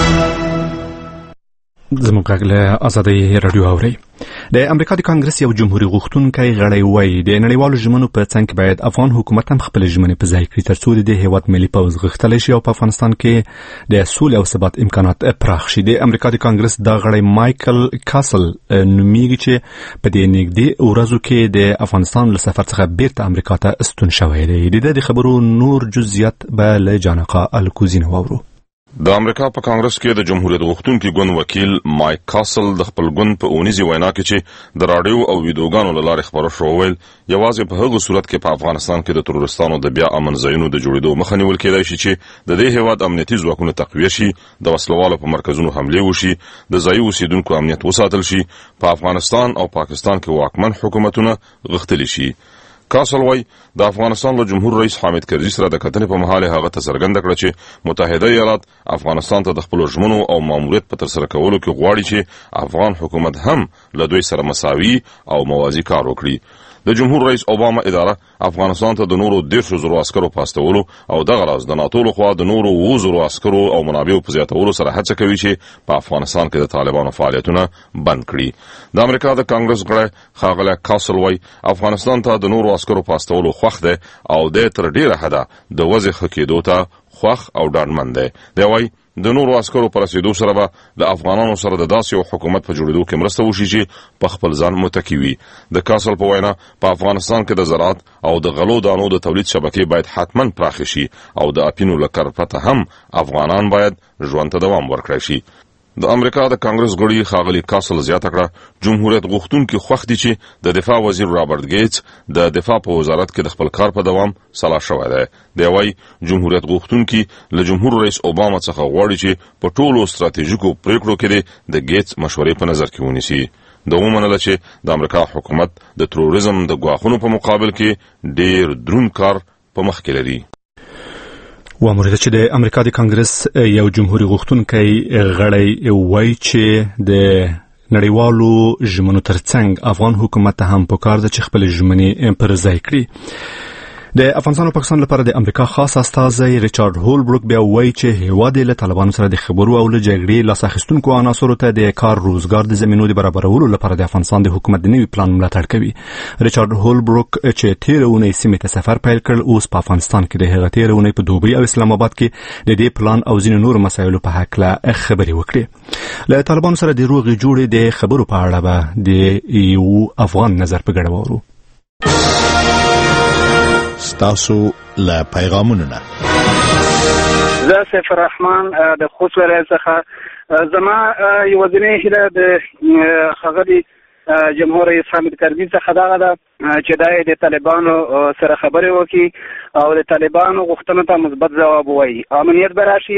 زموږ له ازادي رادیو اوري. د امریکا د کانګرس یو جمهوریت غوښتونکي غړی وایي د نړیوالو ژمنو په څنګ کې باید افغان حکومت هم خپل ژمنې په ځای کړي ترڅو د هیواد ملي پوځ غښتلی شي او په افغانستان کې د سولې او ثبات امکانات پراخ شي. د امریکا د کانګرس د غړی مایکل کاسل نومیږي چې په دې نږدې ورځو کې د افغانستان له سفر څخه بیرته امریکا ته ستون شوی دی. د خبرو نور جزئیات به له جانقا الکوزین واورو. د امریکا په کانګرس کې د جمهوریت غوښتونکي ګوند وکیل مایک کاسل د خپل ګوند په اونیزي وینا کې چې د رادیو او ویډیوګانو له لارې خبرو شو ویل یوازې په هغه صورت کې په افغانستان کې د تروریستانو د بیا امن ځایونو د جوړېدو مخه نیول کېدای شي چې د دې هیواد امنیتي ځواکونه تقویه شي، د وسلوالو په مرکزونو حمله وشي، د ځایي اوسیدونکو امنیت وساتل شي، په افغانستان او پاکستان کې واکمن حکومتونه غښتلي شي. کاسل وای د افغانستان له جمهور رئیس حامد کرزي سره د کتنې په مهال هغه ته څرګنده کړه چې متحده ایالات افغانستان ته د خپل ژمنو او ماموریت په ترسره کولو کې غواړي چې افغان حکومت هم له دوی سره مساوي او موازي کار وکړي. د جمهور رئیس اوباما اداره افغانستان ته د نورو 10,000 عسکرو پاستولو او دغه راز د ناتو لخوا د نورو 10,000 عسکرو او منابعو په زیاتولو سره هڅه کوي چې په افغانستان کې د طالبانو فعالیتونه بند کړي. د امریکا د کانګرس غړی ښاغلی کاسل وای افغانستان ته د نورو عسکرو پاستولو خوښ دی او د تر ډیره حده د وضع ښه کېدو ته خوښ او ډاډمن دی. دی وای د نورو عسکرو پر رسیدو سره به د افغانانو سره د داسې یو حکومت په جوړېدو کې مرسته وشي چې په خپل ځان متکی وي. د کاسل په وینا په افغانستان کې د زراعت او د غلو دانو د تولید شبکې باید حتما پراخ شي او د اپینو له کرپته هم افغانان باید ژوند ته دوام ورکړي شي. د امریکا د کانګرس غړي ښاغلي کاسل زیاته کړه جمهوریت غوښتونکي خوښ دي چې د دفاع وزیر رابرټ ګیټس د دفاع په وزارت کې د خپل کار په دوام سلا شوی دی. دی وایي جمهوریت غوښتونکي له جمهور رئیس اوباما څخه غواړي چې په ټولو ستراتیژیکو پریکړو کې د ګیټس مشورې په نظر کې ونیسي. د ومنله چې د امریکا حکومت د تروریزم د ګواښونو په مقابل کې ډیر دروند کار په مخ کې لري. وامره چې د امریکا د کانګرس یو جمهوریت غوښتونکی غړی وایي چې د نړیوالو ژمنو ترڅنګ افغان حکومت ته هم پکار ده چې خپل ژمنې پر ځای کړي. د افغانستان او پاکستان لپاره د امریکا خاص استازی ریچارډ هولبروک بیا وایي چې هیواد له طالبانو سره د خبرو او له جګړې لاس اخیستونکو عناصرو ته د کار روزګار د زمینو د برابرولو لپاره د افغانستان د حکومت د نوي پلان ملاتړ کوي. ریچارډ هولبروک چې تیر اونۍ سیمې ته سفر پیل کړ اوس په افغانستان کې د هغه تیر اونۍ په دوبۍ او اسلام آباد کې د دې پلان او ځینو نور مسایلو په حق له خبرې وکړي. له طالبانو سره د روغې جوړې د خبرو په اړه به د یو افغان نظر په ګډه وورو. تاسو له پیغامونو نه زه سیف الرحمن د خوست ولایت څخه زما یوازینۍ هیله د خغلی جمهور رئیس حامد کرزي څخه دغه ده چې د طالبانو سره خبرې وکړي او د طالبانو غوښتنو ته مثبت ځواب ووایي. امنیت به راشي.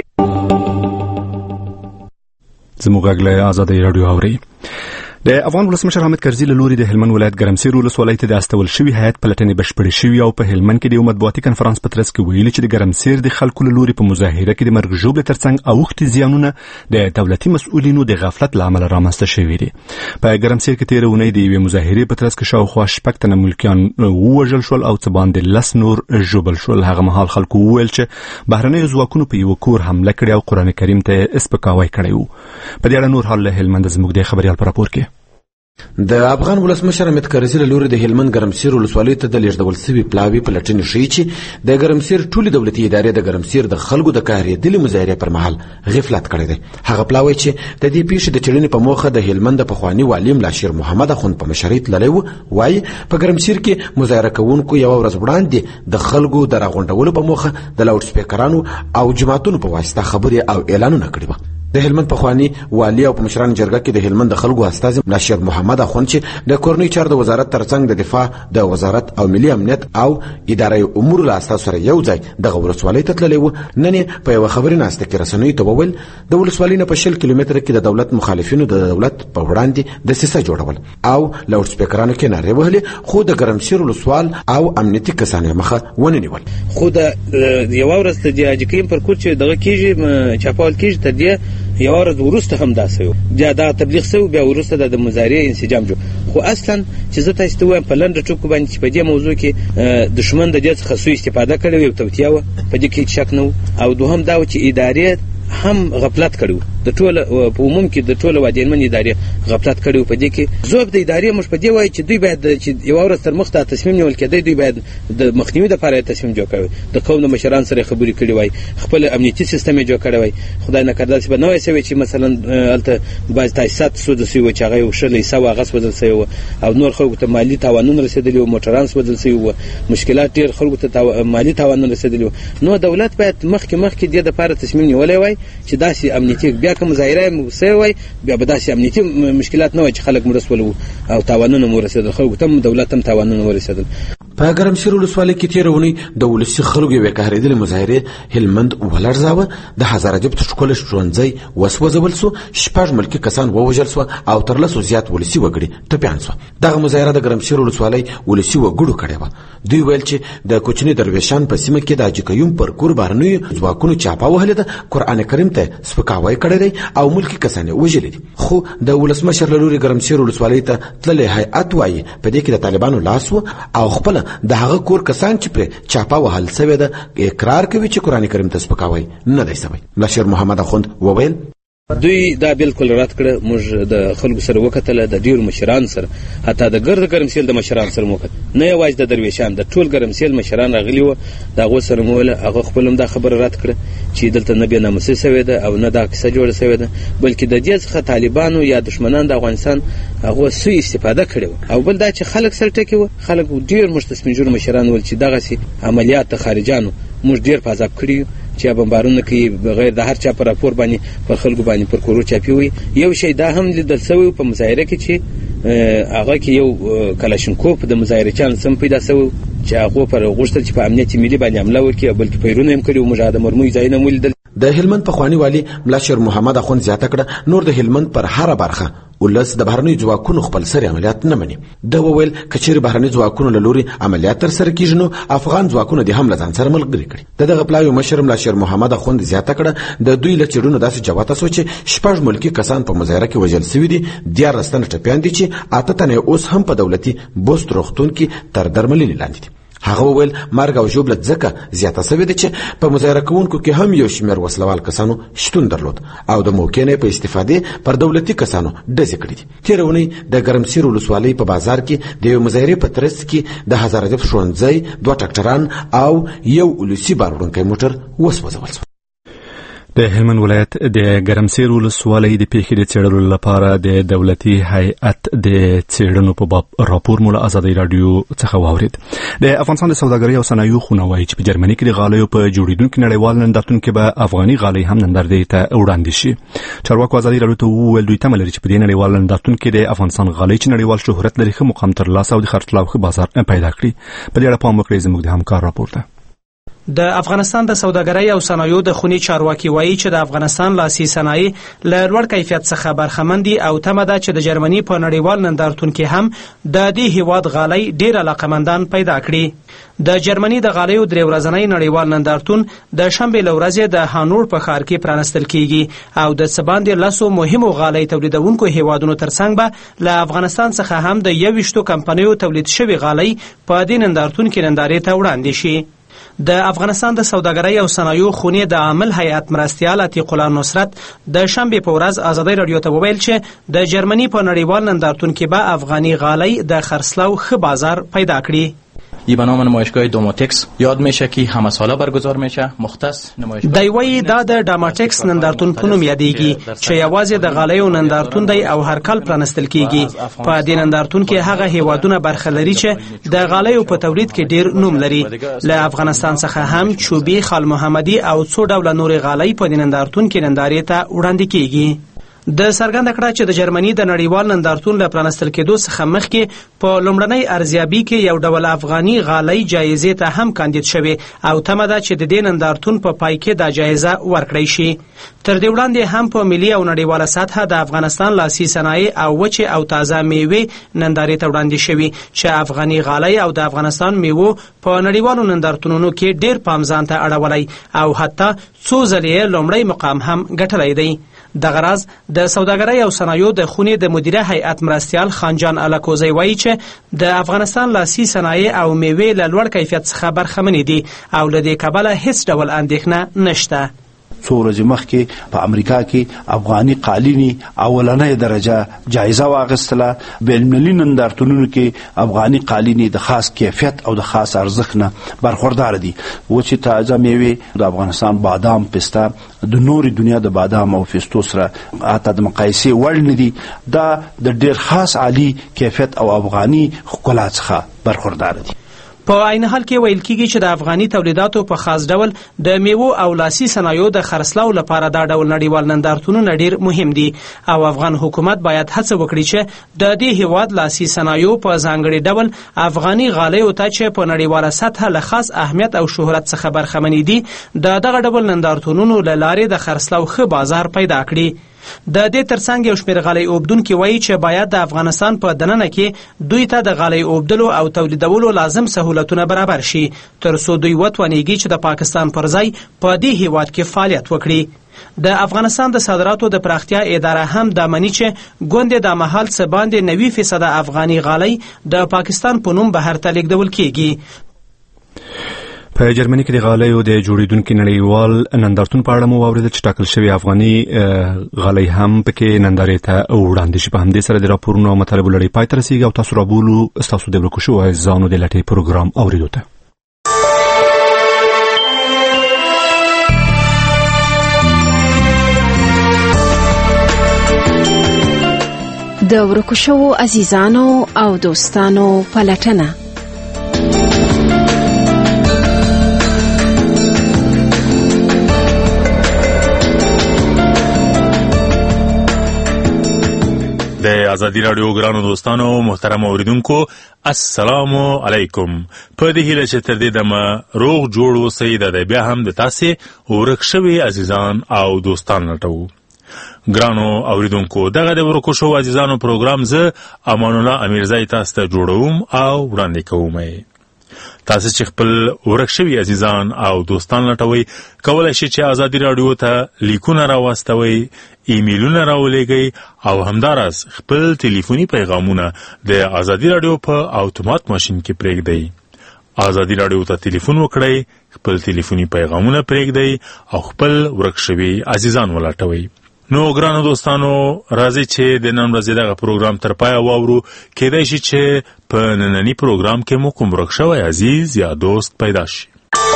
زموږ غږ له آزادۍ راډیو اوري. د افغان ولسمشر حامد کرزي له لوري د هلمند ولایت ګرمسیر ولسوالۍ ته د استول شوی هیئت پلټنې بشپړې شوې او په هلمند کې د یو مطبوعاتي کنفرانس په ترڅ کې ویلي چې د ګرمسیر د خلکو له لوري په مظاهره کې د مرګ ژوبلې ترڅنګ اوښتي زیانونه د دولتي مسؤلینو د غفلت له امله رامنځته شوي دي. په ګرمسیر کې تېره اونۍ د یوې مظاهرې په ترڅ کې شاوخوا 6 تنه ملکیان ووژل شول او څه باندې 10 نور ژوبل شول. هغه مهال خلکو وویل چې بهرنیو ځواکونو په یو کور حمله کړې او قرآن کریم ته سپکاوی کړی و. په دې اړه نور حال له هلمند زموږ د خبريال پر راپور کې د افغان ولسمشر حامد کرزي له لوري د هلمند ګرمسیر ولسوالۍ ته د لیږدول شوي پلاوي پلټنې ښیي چې د ګرمسیر ټولې دولتي ادارې د ګرمسیر د خلکو د کارېدلې مظاهرې پر مهال غفلت کړی دی. هغه پلاوی چې د دې پیښې د څېړنې په موخه د هلمند د پخواني والي ملا شیر محمد اخوند په مشرۍ تللی و، وایي په ګرمسیر کې مظاهره کوونکو یوه ورځ وړاندې د خلکو د راغونډولو په موخه د لاوډ سپیکرانو او جماعتونو په واسطه خبرې او اعلانونه کړي وو. د هلمند پخواني والي او په مشرانو جرګه کې د هلمند د خلکو استازي ملا شیر محمد اخوند چې د کورنۍ چارو د وزارت ترڅنګ د دفاع د وزارت او ملي امنیت او ادارې امور له استازو سره یو ځای دغه ولسوالۍ ته تللی و، نن په یوه خبري ناسته کې رسنیو ته وویل د ولسوالۍ نه په 20 کیلومتره کې د دولت مخالفینو د دولت په وړاندې دسیسه جوړول او لاوډ سپیکرانو کې نارې وهلې، خو د ګرمسیر ولسوال او امنیتي کسان یې مخه ونه نیول. خو د یوه ورځ د حاجي کریم پر کور چې دغه کېږي چاپول کېږي تر دې یو ورځ وروسته هم داسې و، بیا دا تبلیغ شوی، بیا وروسته د مظاهرې انسجام جوړ. خو اصلا چې زه تاسو ته وایم په لنډه ټکو باندې چې په دې موضوع کې دښمن د دې څخه سوء استفاده کړې وي او توطیه وه، په دې کې شک نه و. او دوهم دا و چې ادارې هم غفلت کړو، د ټوله په عموم کې د ټوله وادیمن ادارې غفلت کړو. په دې کې زوب د ادارې موږ په دې وایي چې دوی باید چې یو ورځ تر مخ ته تصمیم نیول کېدی، دوی باید د مخنیوي لپاره تصمیم جوړ کړي، د قوم د مشران سره خبرې کړي وای، خپل امنیتي سیستم جوړ کړی وای. خدای نه کړه چې به نوې سوي چې مثلا الته بعض تاسیسات سود سوي چې هغه وشلې سوا غصب بدل سوي او نور خلکو ته مالی تاوانونه رسیدلی او موټران بدل سوي، مشکلات ډیر خلکو ته مالی تاوانونه رسیدلی. نو دولت باید مخکې د لپاره تصمیم نیولای وای چې داسې امنیتي بیا کوم ظاهره موسوي بیا به داسې امنیتي مشکلات نه وای چې خلک مرسول او تاوانونه مرسیدل، خلکو ته دولت هم تاوانونه ورسیدل. په ګرمسیر ولسوالۍ کې تېره اونۍ د ولسي خلکو یوې کارېدلې مظاهرې هلمند ولړزاوه. د هزاره جب ښکلی ښوونځی وسوځول سو، 6 ملکي کسان ووژل سوه او تر 10 زیات ولسي وګړي ټپیان سوه. دغه مظاهره د ګرمسیر ولسوالۍ ولسي وګړو کړې وه. دوی ویل چې د کوچني درویشان په سیمه کې د حاجي قیوم پر کور بهرنیو ځواکونو چاپه وهلې ده، قرآن کریم ته سپکاوی کړی دی او ملکي کسان یې وژلي دي. خو د ولسمشر له لوري ګرمسیر ولسوالۍ ته تللی هیئت وایي په دې کې د طالبانو لاس و او خپله د هغه کور کسان چې پرې چاپه وهل سوی ده اقرار کوي چې قرآن کریم ته سپکاوی نه دی سوی. بشیر محمد اخوند وویل دوی دا بالکل رد کړه. موږ د خلکو سره وکتل، د ډیرو مشران سره، حتی د ګرد ګرمسیل د مشران سره وکتل، نه یوازې د درویشان، د ټول ګرمسیل مشران راغلي وو. د هغو سره مو ویل، هغه خپل هم دا خبره رد کړه چې دلته نه بېناموسي سوې ده او نه دا کیسه جوړه سوې ده، بلکې د دې څخه طالبانو یا دښمنان د افغانستان هغه سوء استفاده کړې وه. او بل دا چې خلک سره ټکي وه، خلک ډېر موږ ته سپین ږیرو مشران ویل چې دغسې عملیات د خارجانو موږ ډېر په عذاب کړي یو، چې بمبارونه کوي بغیر د هر چا پر راپور باندې پر خلکو باندې پر کورو چاپي وي. یو شی دا هم لیدل سوی په مظاهره کې چې هغه کې یو کلاشینکوف د مظاهرچیانو سم پیدا سوی چې هغو پر غوښتل چې په امنیت ملي باندې حمله وکړي، بلکې پیرونه هم کړي وو. موږ د مرمۍ ځایونه هم ولیدل. د هلمند پخواني والي ملا شیر محمد اخوند زیاته کړه نور د هلمند پر هره برخه ولس د بهرنیو ځواکونو خپل سري عملیات نه مني. دا وویل کچېرې بهرني ځواکونو له لوري عملیات ترسره کیږي نو افغان ځواکونه د هم له ځان سره ملګري کړي. دغه پلاوي مشر ملا شیر محمد اخوند زیاته کړه د دوی له چیرونو داسې جواته سو چې 6 ملکی کسان په مظاهره کې وژل شوي دي، 14 تنه ټپیان دي چې 8 تنه اوس هم په دولتي بوست روغتون کې تر درملنې لاندې دي. هغه وویل مرګ او ژوبله ځکه زیاته شوې ده چې په مظاهره کوونکو کې هم یو شمېر وسلوال کسانو شتون درلود او د موقع نه په استفادې پر دولتي کسانو ډزې کړې دي. تېره اونۍ د ګرمسیر ولسوالۍ په بازار کې د یوې مظاهرې په ترڅ کې د هزاره جف ښوونځی 2 ټکټران او یو ولسي بار وړونکی موټر وسوځول شو. د هلمند ولایت د ګرمسیر ولسوالۍ د پیښې د څېړلو لپاره د دولتي هیئت د څېړنو په باب راپور مو له ازادۍ راډیو څخه واورید. د افغانستان د سوداګرۍ او صنایعو خونه وایي چې په جرمني کې د غالیو په جوړېدونکي نړیوال نندارتون کې به افغاني غالۍ هم نندارې ته وړاندې شي. چارواکو ازادۍ راډیو ته وویل دوی تمه لري چې په دې نړیوال نندارتون کې د افغانستان غالۍ چې نړیوال شهرت لري ښه مقام ترلاسه او د خرڅلاو ښه بازار پیدا کړي. په دې اړه پام وکړئ زموږ د همکار راپور ته. د افغانستان د سوداګرۍ او صنایعو د خونې چارواکي وایي چې د افغانستان لاسي صنایع له لوړ کیفیت څخه برخمن دي او تمه ده چې د جرمني په نړیوال نندارتون کې هم د دې هیواد غالۍ ډېر علاقمندان پیدا کړي. د جرمني د غالیو 3 ورځنی نړیوال نندارتون د شنبې له ورځې د هانور په ښار کې پرانستل کیږي او د څه باندې 10 مهمو غالۍ تولیدونکو هیوادونو ترڅنګ به له افغانستان څخه هم د 21 کمپنیو تولید شوي غالۍ په دې نندارتون کې نندارې ته وړاندې شي. د افغانستان د سوداګرۍ او صنایعو خونې د عامل هیئت مرستیال عتیق الله نصرت د شنبې په ورځ ازادۍ راډیو ته وویل چې د جرمنی په نړیوال نندارتون کې به افغاني غالۍ د خرڅلاو ښه بازار پیدا کړي. این به نام نمایشگاه داماتکس یاد میشه که همه ساله برگزار میشه. مختص نمایشگاه دایوی دا د داماتکس نندارتون په نوم یادېږي چې یوازې د غالیو نندارتون دی او هر کال پرانستل کیږي. په دې نندارتون کې هغه هیوادونه برخه لري چې د غالیو په تولید کې ډیر نوم لري. له افغانستان څخه هم چوبي، خال محمدي او څو ډوله نورې غالۍ په دې نندارتون کې نندارې ته وړاندې کیږي. د څرګنده کړه چې د جرمني د نړیوال نندارتون له پرانستل کېدو څخه مخکې په لومړنۍ ارزیابي کې یو ډول افغاني غالۍ جایزې ته هم کاندید شوې او تمه ده چې د دې نندارتون په پای کې دا جایزه ورکړی شي. تر دې وړاندې هم په ملي او نړیواله سطحه د افغانستان لاسي صنایع او وچې او تازه میوې نندارې ته وړاندې شوي چې افغاني غالۍ او د افغانستان میوو په نړیوالو نندارتونونو کې ډیر پام ځان ته اړولی او حتی څو ځلې لومړی مقام هم ګټلی دی. دغه راز د سوداګرۍ او صنایعو د خونې د مدیره هیئت مرستیال خانجان الکوزی وایي چې د افغانستان لاسي صنایع او میوې له لوړ کیفیت څخه برخمنې دي او له دې کبله هیڅ ډول اندېښنه نشته. څو ورځې مخکې په امریکا کې افغاني قالینې اولنۍ درجه جایزه واخیستله. بینالمللي نندارتونونو کې افغاني قالینې د خاص کیفیت او د خاص ارزښت نه برخوردار دي. وچې تازه میوې د افغانستان بادام، پسته د نورې دنیا د بادام او پستو سره حتی د مقایسې وړ نه دي. دا د ډېر خاص عالي کیفیت او افغاني ښکلا څخه برخوردار دي. په عین حال کې ویل کیږي چې د افغاني تولیداتو په خاص ډول د میوو او لاسي صنایعو د خرڅلاو لپاره دا ډول نړیوال نندارتونونه ډیر مهم دي او افغان حکومت باید هڅه وکړي چې د دې هیواد لاسي صنایعو په ځانګړي ډول افغاني غالیو ته چې په نړیواله سطحه له خاص اهمیت او شهرت څخه برخمنې دي د دغه ډول نندارتونونو له لارې د خرڅلاو ښه بازار پیدا کړي. د دې ترڅنګ یو شمېر غالۍ اوبدونکي وایي چې باید د افغانستان په دننه کې دوی ته د غالۍ اوبدلو او تولیدولو لازم سهولتونه برابر شي تر څو دوی وتوانیږي چې د پاکستان پر ځای په دې هیواد کې فعالیت وکړي. د افغانستان د صادراتو د پراختیا اداره هم دا مني چې ګوندې د مهال څه باندې 90% افغاني غالۍ د پاکستان په نوم بهر ته لیږدول کیږي. په جرمني کې د غالیو د جوړېدونکي نړیوال نندارتون په اړه مو واورېدل چې ټاکل شوی افغاني غالۍ هم پکې نندارې ته وړاندې شي. په همدې سره د راپورونو او مطالبو لړۍ پای ته رسېږي او تاسو رابولو ستاسو د ورکو شوو عزیزانو د لټۍ پروګرام اورېدو ته. د ورکو شوو عزیزانو او دوستانو پلټنه. د ازادي راډیو ګرانو دوستانو محترم اوریدونکو السلام علیکم. په دې هیله چې تر دې دمه روغ جوړ اوسئ د بیا هم د تاسې ورک شوي عزیزان او دوستان لټوو. ګرانو اوریدونکو دغه د ورکو شو عزیزانو پروګرام زه امان الله امیرزای تاسو ته جوړوم او وړاندې کوم. تاسو چې خپل ورک شوي عزیزان او دوستان لټوي کولای شئ چې ازادي رادیو ته لیکونه راواستوي، ایمیلونه راولېږئ او همداراز خپل ټلیفوني پیغامونه د ازادي رادیو په اتومات ماشین کې پرېږدئ. ازادي رادیو ته ټلیفون وکړئ، خپل ټلیفوني پیغامونه پرېږدئ او خپل ورک شوي عزیزان ولټوئ. نو ګرانو دوستانو راځئ چې د نن ورځې دغه پروګرام تر پایه واورو. کېدای شي چې په ننني پروګرام کې مو کوم ورک شوی عزیز یا دوست پیدا شي.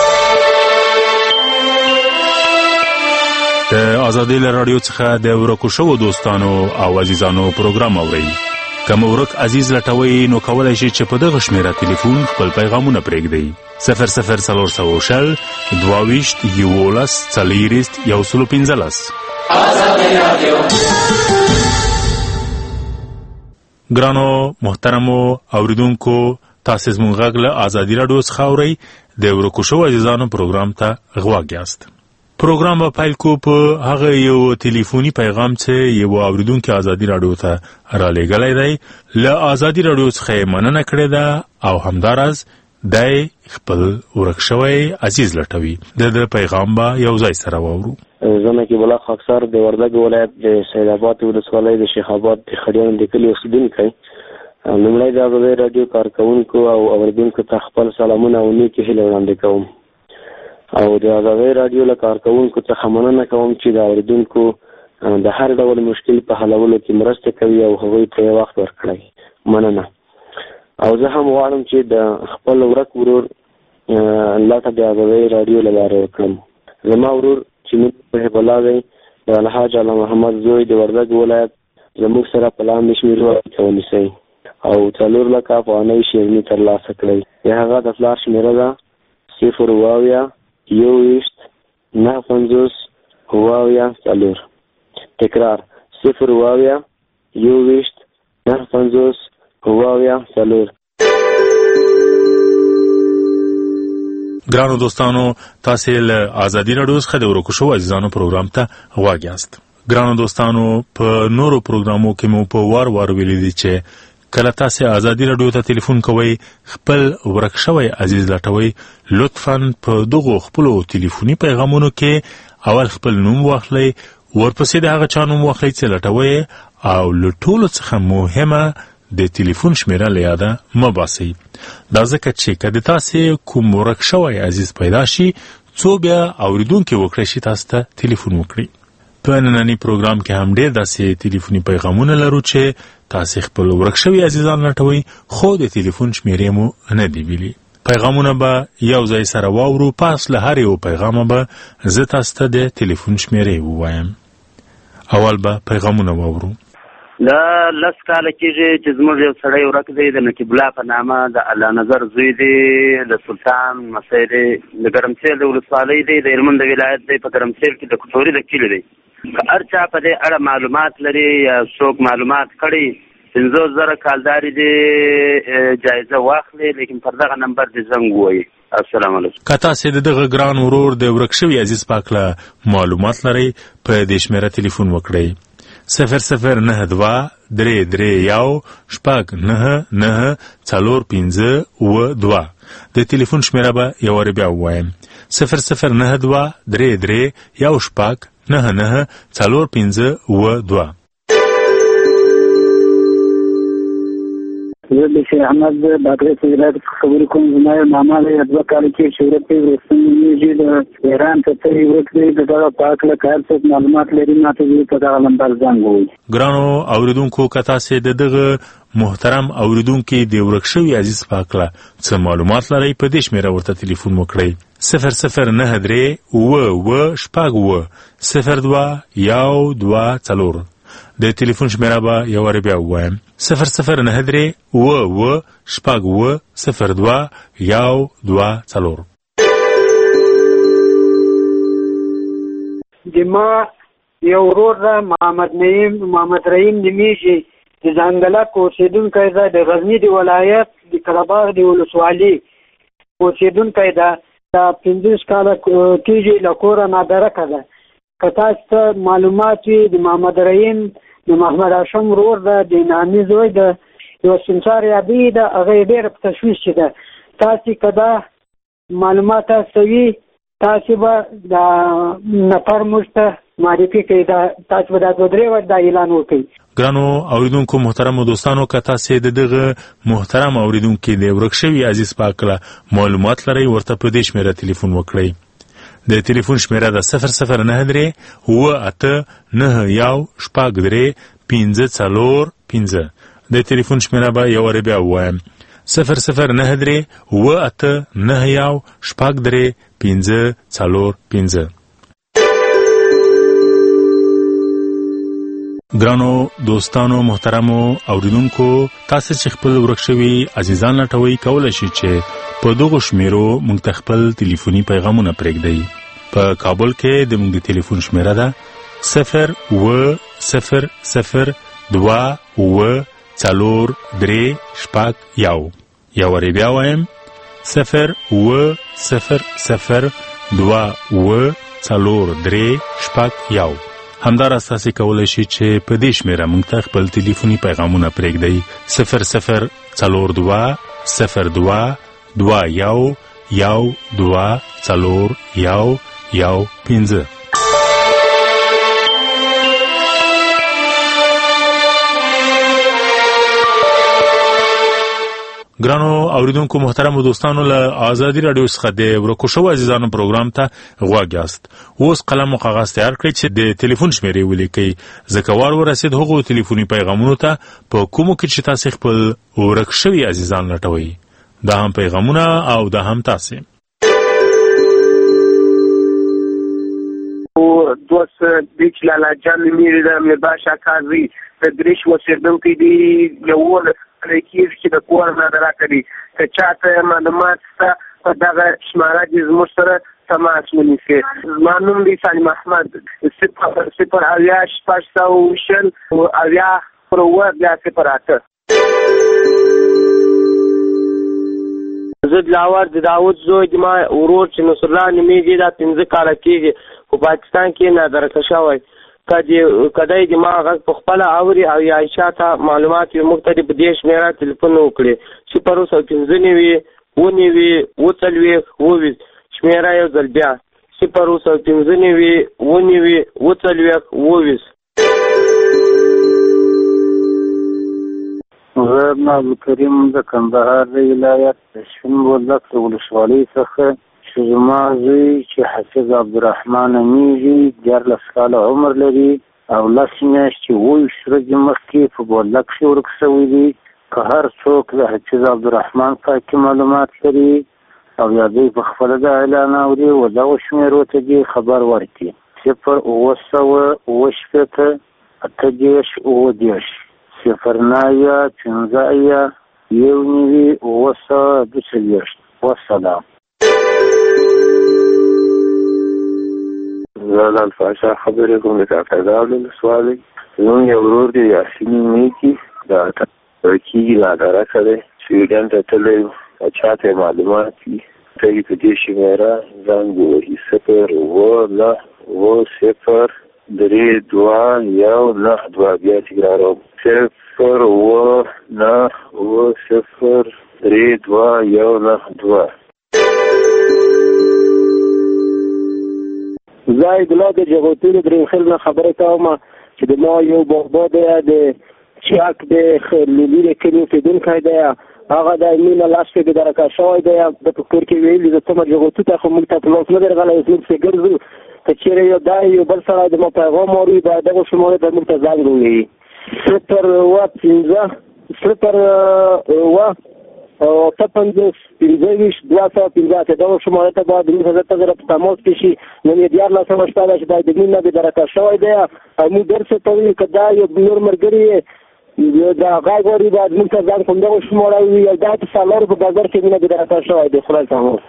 د ازادي رادیو څخه د ورکو شوو دوستانو او عزیزانو پروګرام اورئ. که مو ورک عزیز لټوئ نو کولی شئ چې په دغه شمیره ټلیفون خپل پیغامونه پرېږدئ: 00400 22 11 40 115. ازادي رادیو. ګرانو محترمو اوریدونکو تاسو زموږ غږ له ازادي رادیو څخه اورئ. د ورکو شوو عزیزانو پروګرام ته غوږ یاست. پروګرام به پیل کو په هغه یو ټلیفوني پیغام چې یو اوریدونکو ازادي رادیو ته رالیږلی دی. له ازادي رادیو څخه مننه کړې ده او همداراز دی خپل ورک شوی عزیز لټوي. د پیغام به یو ځای سره واورو. زه نقیب الله خاکسار د وردګ ولایت د سید آباد ولسوالۍ د شیخ آباد د خډیانو د کلي اوسېدونکی. لومړی د ازادي رادیو کارکوونکو او اوریدونکو ته خپل سلامونه او نیکې هیلې وړاندې کوم او د ازادي رادیو له کارکوونکو څخه مننه کوم چې د اوریدونکو د هر ډول مشکل په حلولو کې مرسته کوي او هغوی ته وخت ورکړي. مننه. او زه هم غواړم چې د خپل ورک ورور لټه د ازادي رادیو له لارې وکړم. زما ورور چې نوم صاحب الله دی د الحاج علي محمد زوی د وردګ ولایت زموږ سره په لاندې شمېرو اړیکه ونیسئ او 4 لکه افغانۍ شیریني ترلاسه کړئ. د هغه د پلار شمېره ده 0 21 950 4. تکرار 0 21 950 4. ګرانو دوستانو تاسو له ازادي رادیو څخه د ورکو شوو عزیزانو پروګرام ته غوږ یاست. ګرانو دوستانو په نورو پروګرامو کې مو په وار وار ویلي دي چې کله تاسو ازادي رادیو ته ټلیفون کوئ خپل ورک شوی عزیز لټوئ لطفاً په دغو خپلو ټلیفوني پیغامونو کې اول خپل نوم واخلئ، ورپسې د هغه چا نوم واخلئ چې لټوئ او له ټولو څخه مهمه د ټلیفون شمیره له یاده مه باسئ. دا ځکه چې که د تاسې کوم ورک شوی عزیز پیدا شي څو بیا اوریدونکي وکړی شي تاسو ته ټلیفون وکړي. په ننني پروګرام کې هم ډېر داسې ټلیفوني پیغامونه لرو چې تاسې خپل ورک شوي عزیزان لټوئ خو د ټلیفون شمیرې مو نه دي ویلي. پیغامونه به یو ځای سره واورو. پس له هر یو پیغامه به زه تاسو ته د ټلیفون شمیرې ووایم. اول به پیغامونه واورو. دا لس کاله کېږي چې زموږ یو سړی ورک دی د نقیب الله په نامه د الله نظر زوی دی د سلطان مسی دی د ګرمسیر د ولسوالۍ دی د هلمند ولایت دی په ګرمسیر کې د کټوري د کلي دی. که هر چا په دې اړه معلومات لري یا څوک معلومات کړي 50,000 کالداري دی جایزه واخلي لیکن پر دغه نمبر دې زنګ ووایي. السلام علیکم. که تاسې د دغه ګران ورور د ورک شوي عزیز په هکله معلومات لرئ په دې شمېره ټلیفون وکړئ 0092 331 999 45 د ټلیفون شمیره به یو وار بیا ووایم 0092 331 999 45 زه د شیخ احمد بادغیس ولایت څخه خبرې کوم. زما یو ماما دی 2 کاله کې چې ورک دی ورستنېږي د ایران ته تللی ورک دی د دغه په هکله که هر څوک معلومات لري ماته دې په دغه نمبر زنګ ووایي. ګرانو اوریدونکو که تاسې د دغه محترم اوریدونکي د ورک شوي عزیز په هکله څه معلومات لرئ په دې شمېره ورته ټلیفون وکړئ 0093 اوه 02 د ټلیفون شمیره به یو وار بیا ووایم 0093 اوه 02 د ما یو ورور ده محمد رحیم نومیږي د ځنګلک اوسېدونکی ده د غزني د ولایت د قرهباغ د ولسوالۍ اوسېدونکی ده دا 15 کاله کېږي له کوره نادرکه ده که تاسو ته معلومات وي د محمد رحیم د محمد هاشم ورور د نامي زوی د یو سمسار یابي د هغه ډېره په تشویش چې ده. تاسو که دا معلومات تاسو وي تاسو به دا نفر موږ ته معرفي کوي. تاسو به دا 2-3 ورځې دا اعلان وکړئ. ګرانو اوریدونکو محترمو دوستانو که تاسو د دغه محترم اوریدونکو د ورک شوي عزیز پاک له معلومات لرئ ورته په دې شمیره ټلیفون وکړئ. د ټلیفون شمیره د 0093 8891 د ټلیفون شمیره به یو واری بیا ووایم 0093 8891 ګرانو دوستانو محترمو اوریدونکو تاسو چې خپل ورک شوي عزیزان لټوي کولای شئ چې په دغه شمیرو موږ ته خپل ټلیفوني پیغامونه پرېږدئ. په کابل کې د موږ د ټلیفون شمیره ده 0800243 یو واری بیا وایم 0800243 همداراز تاسو کولی شئ چې په دې شمیره موږ ته خپل ټلیفوني پیغامونه پرېږدئ 000221124115. ګرانو اوریدونکو محترمو دوستانو له آزادي رادیو څخه د ورکو شوو عزیزانو پروګرام ته غوږ یاست. اوس قلم او کاغذ تیار کړئ چې د ټلیفون شمیرې ولیکئ. ځکه وار ورسید هغو ټلیفوني پیغامونو ته په کومو کې چې تاسو خپل ورک شوي عزیزان لټوئ. دا هم پیغامونه او دا هم تاسو. دوست بیچ لالا جان میری دا مباشا کازی تدریش وسیدونکي دی یو کېږي چې د کور نه راکړي که چاته معلومات شته په دغه شماره کې زموږ سره تماس ونیسي. زما نوم دی سالم احمد 08080 زه دلاور د داود زوی د ما ورور چې نصر الله نومېږي دا 15 کاله کېږي په پاکستان کې نادرکه شوی. کدی د ما غږ په خپله اوري او یا عایشه ته معلومات یې موږ ته په دې شمېره تلیفون وکړي 095 شمېره یو ځل بیا 095 زه عبدالکریم د کندهار ولایت د شین بولدک ولسوالۍ څخه چې زما زوی چې حفیظ عبدالرحمن نومیږي 14 کاله عمر لري او 10 میاشتې 27 ورځې مخکې په بولدک کې ورک شوی دی. که هر څوک د حفیظ عبدالرحمن پاکي معلومات لري او یا دوی په خپله د اعلان اوري و دغو شمېرو ته دې خبر ورکړي 08088 والسلام. زه الفاشا خبرې کوم د کاکړدار ولسوالۍ. زموږ یو ورور دی یاسین نومیږي دا کېږي نادرکه دی سویډن ته تللی و چاته معلومات وي ته یې په دې شمېره زنګ ووهي 0903219 بیا تکراروم 0903219. زه عبدالله د جغوتونو درېمخیل نه خبرې کوم چې د ما یو بابا دی د چاک د خلیلي د کلي اوسېدونکی دی. هغه د مینه لاس کې بدرکه شوی دی. د په کور کې ویلي زه څومره جغوتو ته خو موږ ته په لاس نه درغلی اوس موږ پسې ګرځو. که چېرې یو بل سړی د ما پیغام اوري باید دغو شمارې ته موږ ته زنګ ووهي 015 دغو شمارې ته باید موږ حضرت سره په تماس کې شي. نن یې 14 شپه ده چې دا د مینه بدرکه شوی دی او موږ درس ته وایو که دا یو نور ملګري دا غږ اوري باید موږ ته ځان کوم دغو شماره وي او دا د سالارو په بازار کې مینه بدرکه شوی دی. خدای تمام.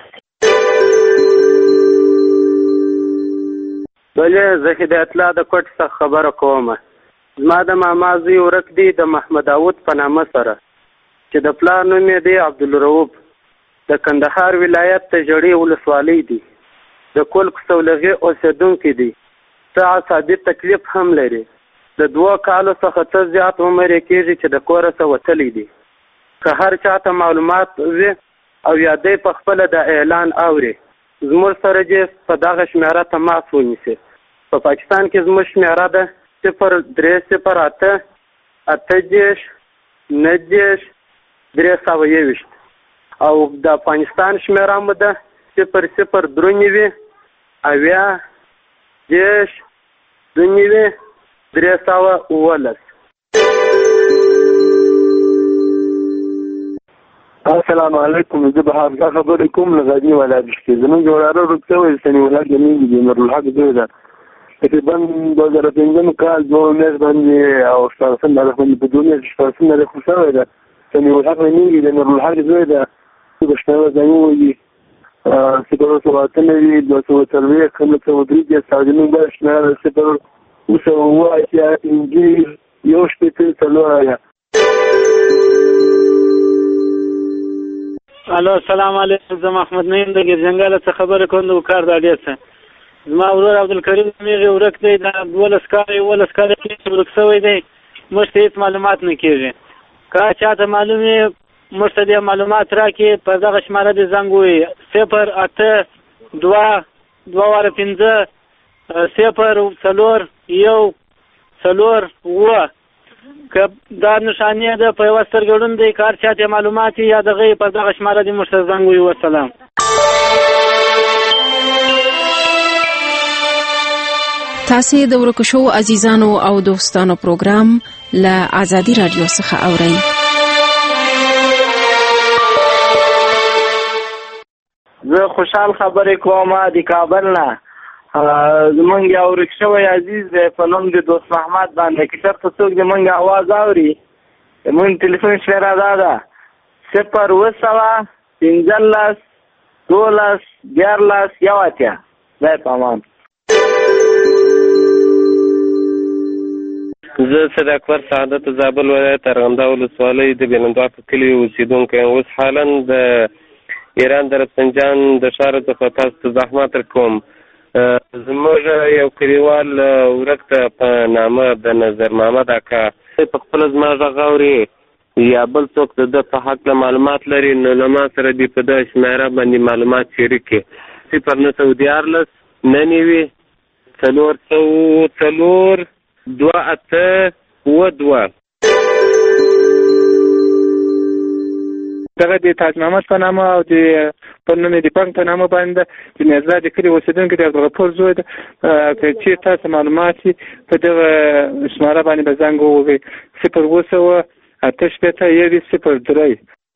بلې زه هدایت الله د کوټ څخه خبره کوم. زما د ماما زوی ورک دی د محمد داود په نامه سره چې د پلار نوم یې دی عبدالرؤوف د کندهار ولایت د ژړۍ ولسوالۍ دی د کلک سولغې اوسېدونکی دی. څه عصبي تکلیف هم لري. د 2 کالو څخه څه زیات عمر یې کېږي چې د کوره څه وتلی دی. که هر چاته معلومات وي او یا دی په خپله د اعلان اوري، زموږ سره دې په دغه شمیره تماس ونیسي. په پاکستان کې زموږ شمیره ده 0308 88 90 321 او د افغانستان شمیره مو ده 0039 اویا 10 29 319. السلام علیکم. زه به حافظه خبرې کوم له غزني ولایت کې. زموږ وراره رکته ویل سني ولایت زموږ د نورالحق دوی ده. تقریبا 2015 کال 2 میاشت باندې او 14 باندې په 2 میاشت 14 باندې خو شوی ده. سني ولایت زموږ د نورالحق دوی ده. د شنو زموږ سپر 240 240 کوم څه ودرې چې ساجنو به شنه سپر وسو وایا انګلیس یو شپته تلویا. الو السلام علیکم. زه محمد نعیم د ګرځنګل څخه خبرې کوم د کار د اړیت څخه. زما ورور عبدالکریم میغه ورک دی د 12 کال کې ورک شوی دی. مشته هیڅ معلومات نه کیږي. که چاته معلومه مشته معلومات راکې په دغه شماره د زنګ وي 08225 که دا نشانه ده په وستر ګړون دی کار چاته معلومات یا دغه په دغه شماره د مشته زنګ وي. والسلام. تاسو د ورکو شو عزیزانو او دوستانو پروګرام له آزادي رادیو څخه اورئ. زه خوشحال خبرې کوم د کابل نه. زمونږ یو رکشوی عزیز دی په نوم د دوست محمد باندې کې چېرته څوک زمونږ اواز اوري زمونږ ټلیفون شمیره دا ده 020 15 12 14 18. دی په امان. زه سید اکبر سعادت زابل ولایت ارغنداو ولسوالۍ د بینندوا په کلي اوسېدونکی یم. اوس حالا د ایران د رفسنجان د ښار څخه تاسو ته زحمت کوم. زموږ یو کلیوال ورک ته په نامه د نظر محمد اکا په خپله زما غږ اوري یا بل څوک د ده په هکله معلومات لري نو له ما سره دې په دغه شمیره باندې معلومات شریک کړي. 014 99 404 28 دغه د تاج محمد په نامه او د په نوم د پنګ په نامه باندې د نظر د کلي اوسېدونکي د عبدالغفور زوی ده. چې تاسو معلومات په دغه شماره باندې به زنګ ووهئ 020 88 03.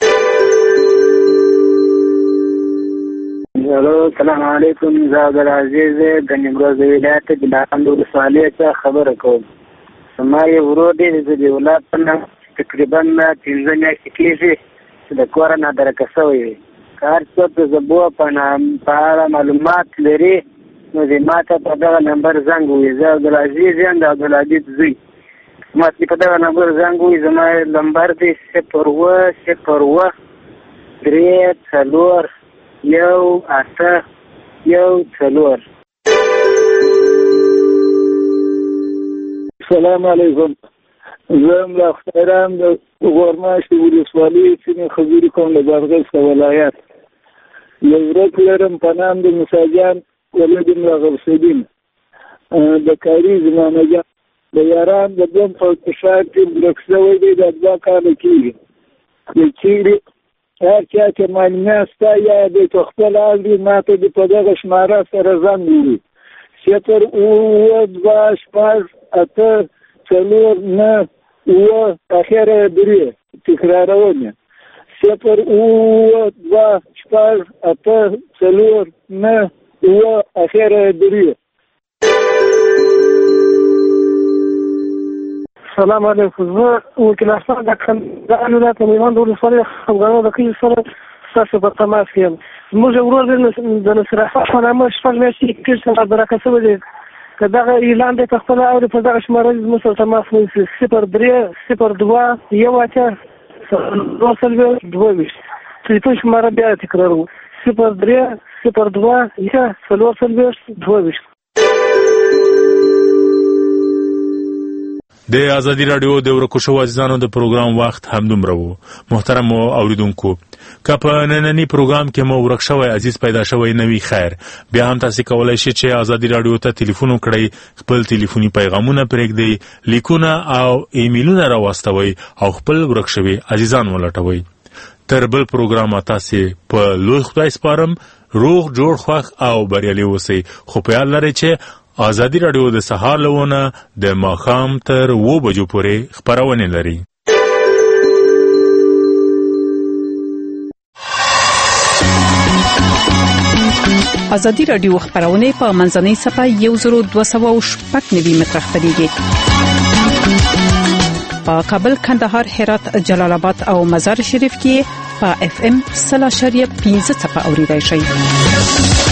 السلام علیکم. زه عبدالعزیز د نیمروز ولایت د لاندو ولسوالۍ څخه خبره کوم. زما یو ورور دی د ولایت په نام تقریبا 15 میاشتې کېږي چې د کوره نادرکه شوی وي. که هر څوک د زبو په اړه معلومات لري نو د ما ته په دغه نمبر زنګ ووهي. زه عبدالعزیز یم د عبدالعزیز زوی. ما چې په دغه نمبر زنګ ووهي زما نمبر دی 0 0 3 4 18 14. السلام علیکم. زه ملا خیران د غورماش ولسوالۍ سیمې خبرې کوم د بادغیس ولایت. یو ورک لرم په نام د موسیجان ولید ملا غوثالدین د کاري زمانه جان د یاران د بم په شاعر کې ورک شوی دی. د 2 کاله کېږي. د چیرې هر چا چې معلومات شته یا د خپل اوري ما ته د په دغه شماره سره زنګ ووهي 0 4 اخره 3 تکرارونه 0 اخره 3. السلام علیکم. زه وکیل احسان د خندان ولایت میوند ولسوالۍ خبرګانو د کلي سره ستاسو په تماس یم. زموږ ورور د نصر احمد په نامه 6 میاشتې کېږي چې نادرکه شوی دی. که دغه اعلان دی په خپله اوري په دغه شماره زموږ سره تماس ونیسي 03 02 22. تلیفون شماره بیا تکراروم 03 02 22. د ازادي رادیو د ورکو شو عزیزانو د پروګرام وخت همدومره وو. محترم اوریدونکو، که په نننی پروګرام کې مو ورک شوی عزیز پیدا شوی نوی خیر، بیا هم تاسو کولای شئ چې ازادي رادیو ته ټلیفون وکړئ، خپل ټلیفوني پیغامونه پرېږدئ، لیکونه او ایمیلونه راواستوئ او خپل ورک شوی عزیزان ولټوئ. تر بل پروګرام تاسو په لوی خدای سپارم، روغ جوړ خوښ او بریالي اوسئ. خو په یاد لرئ چې ازادي رادیو د سهار لونه د ماښام تر 7 بجو پورې خپرونه لري. ازادي رادیو خپرونه په منځنۍ صفحه 1290 متر خپرېږي. په کابل، کندهار، هرات، جلال آباد او مزار شریف کې په FM 0.5 اوریدای شئ.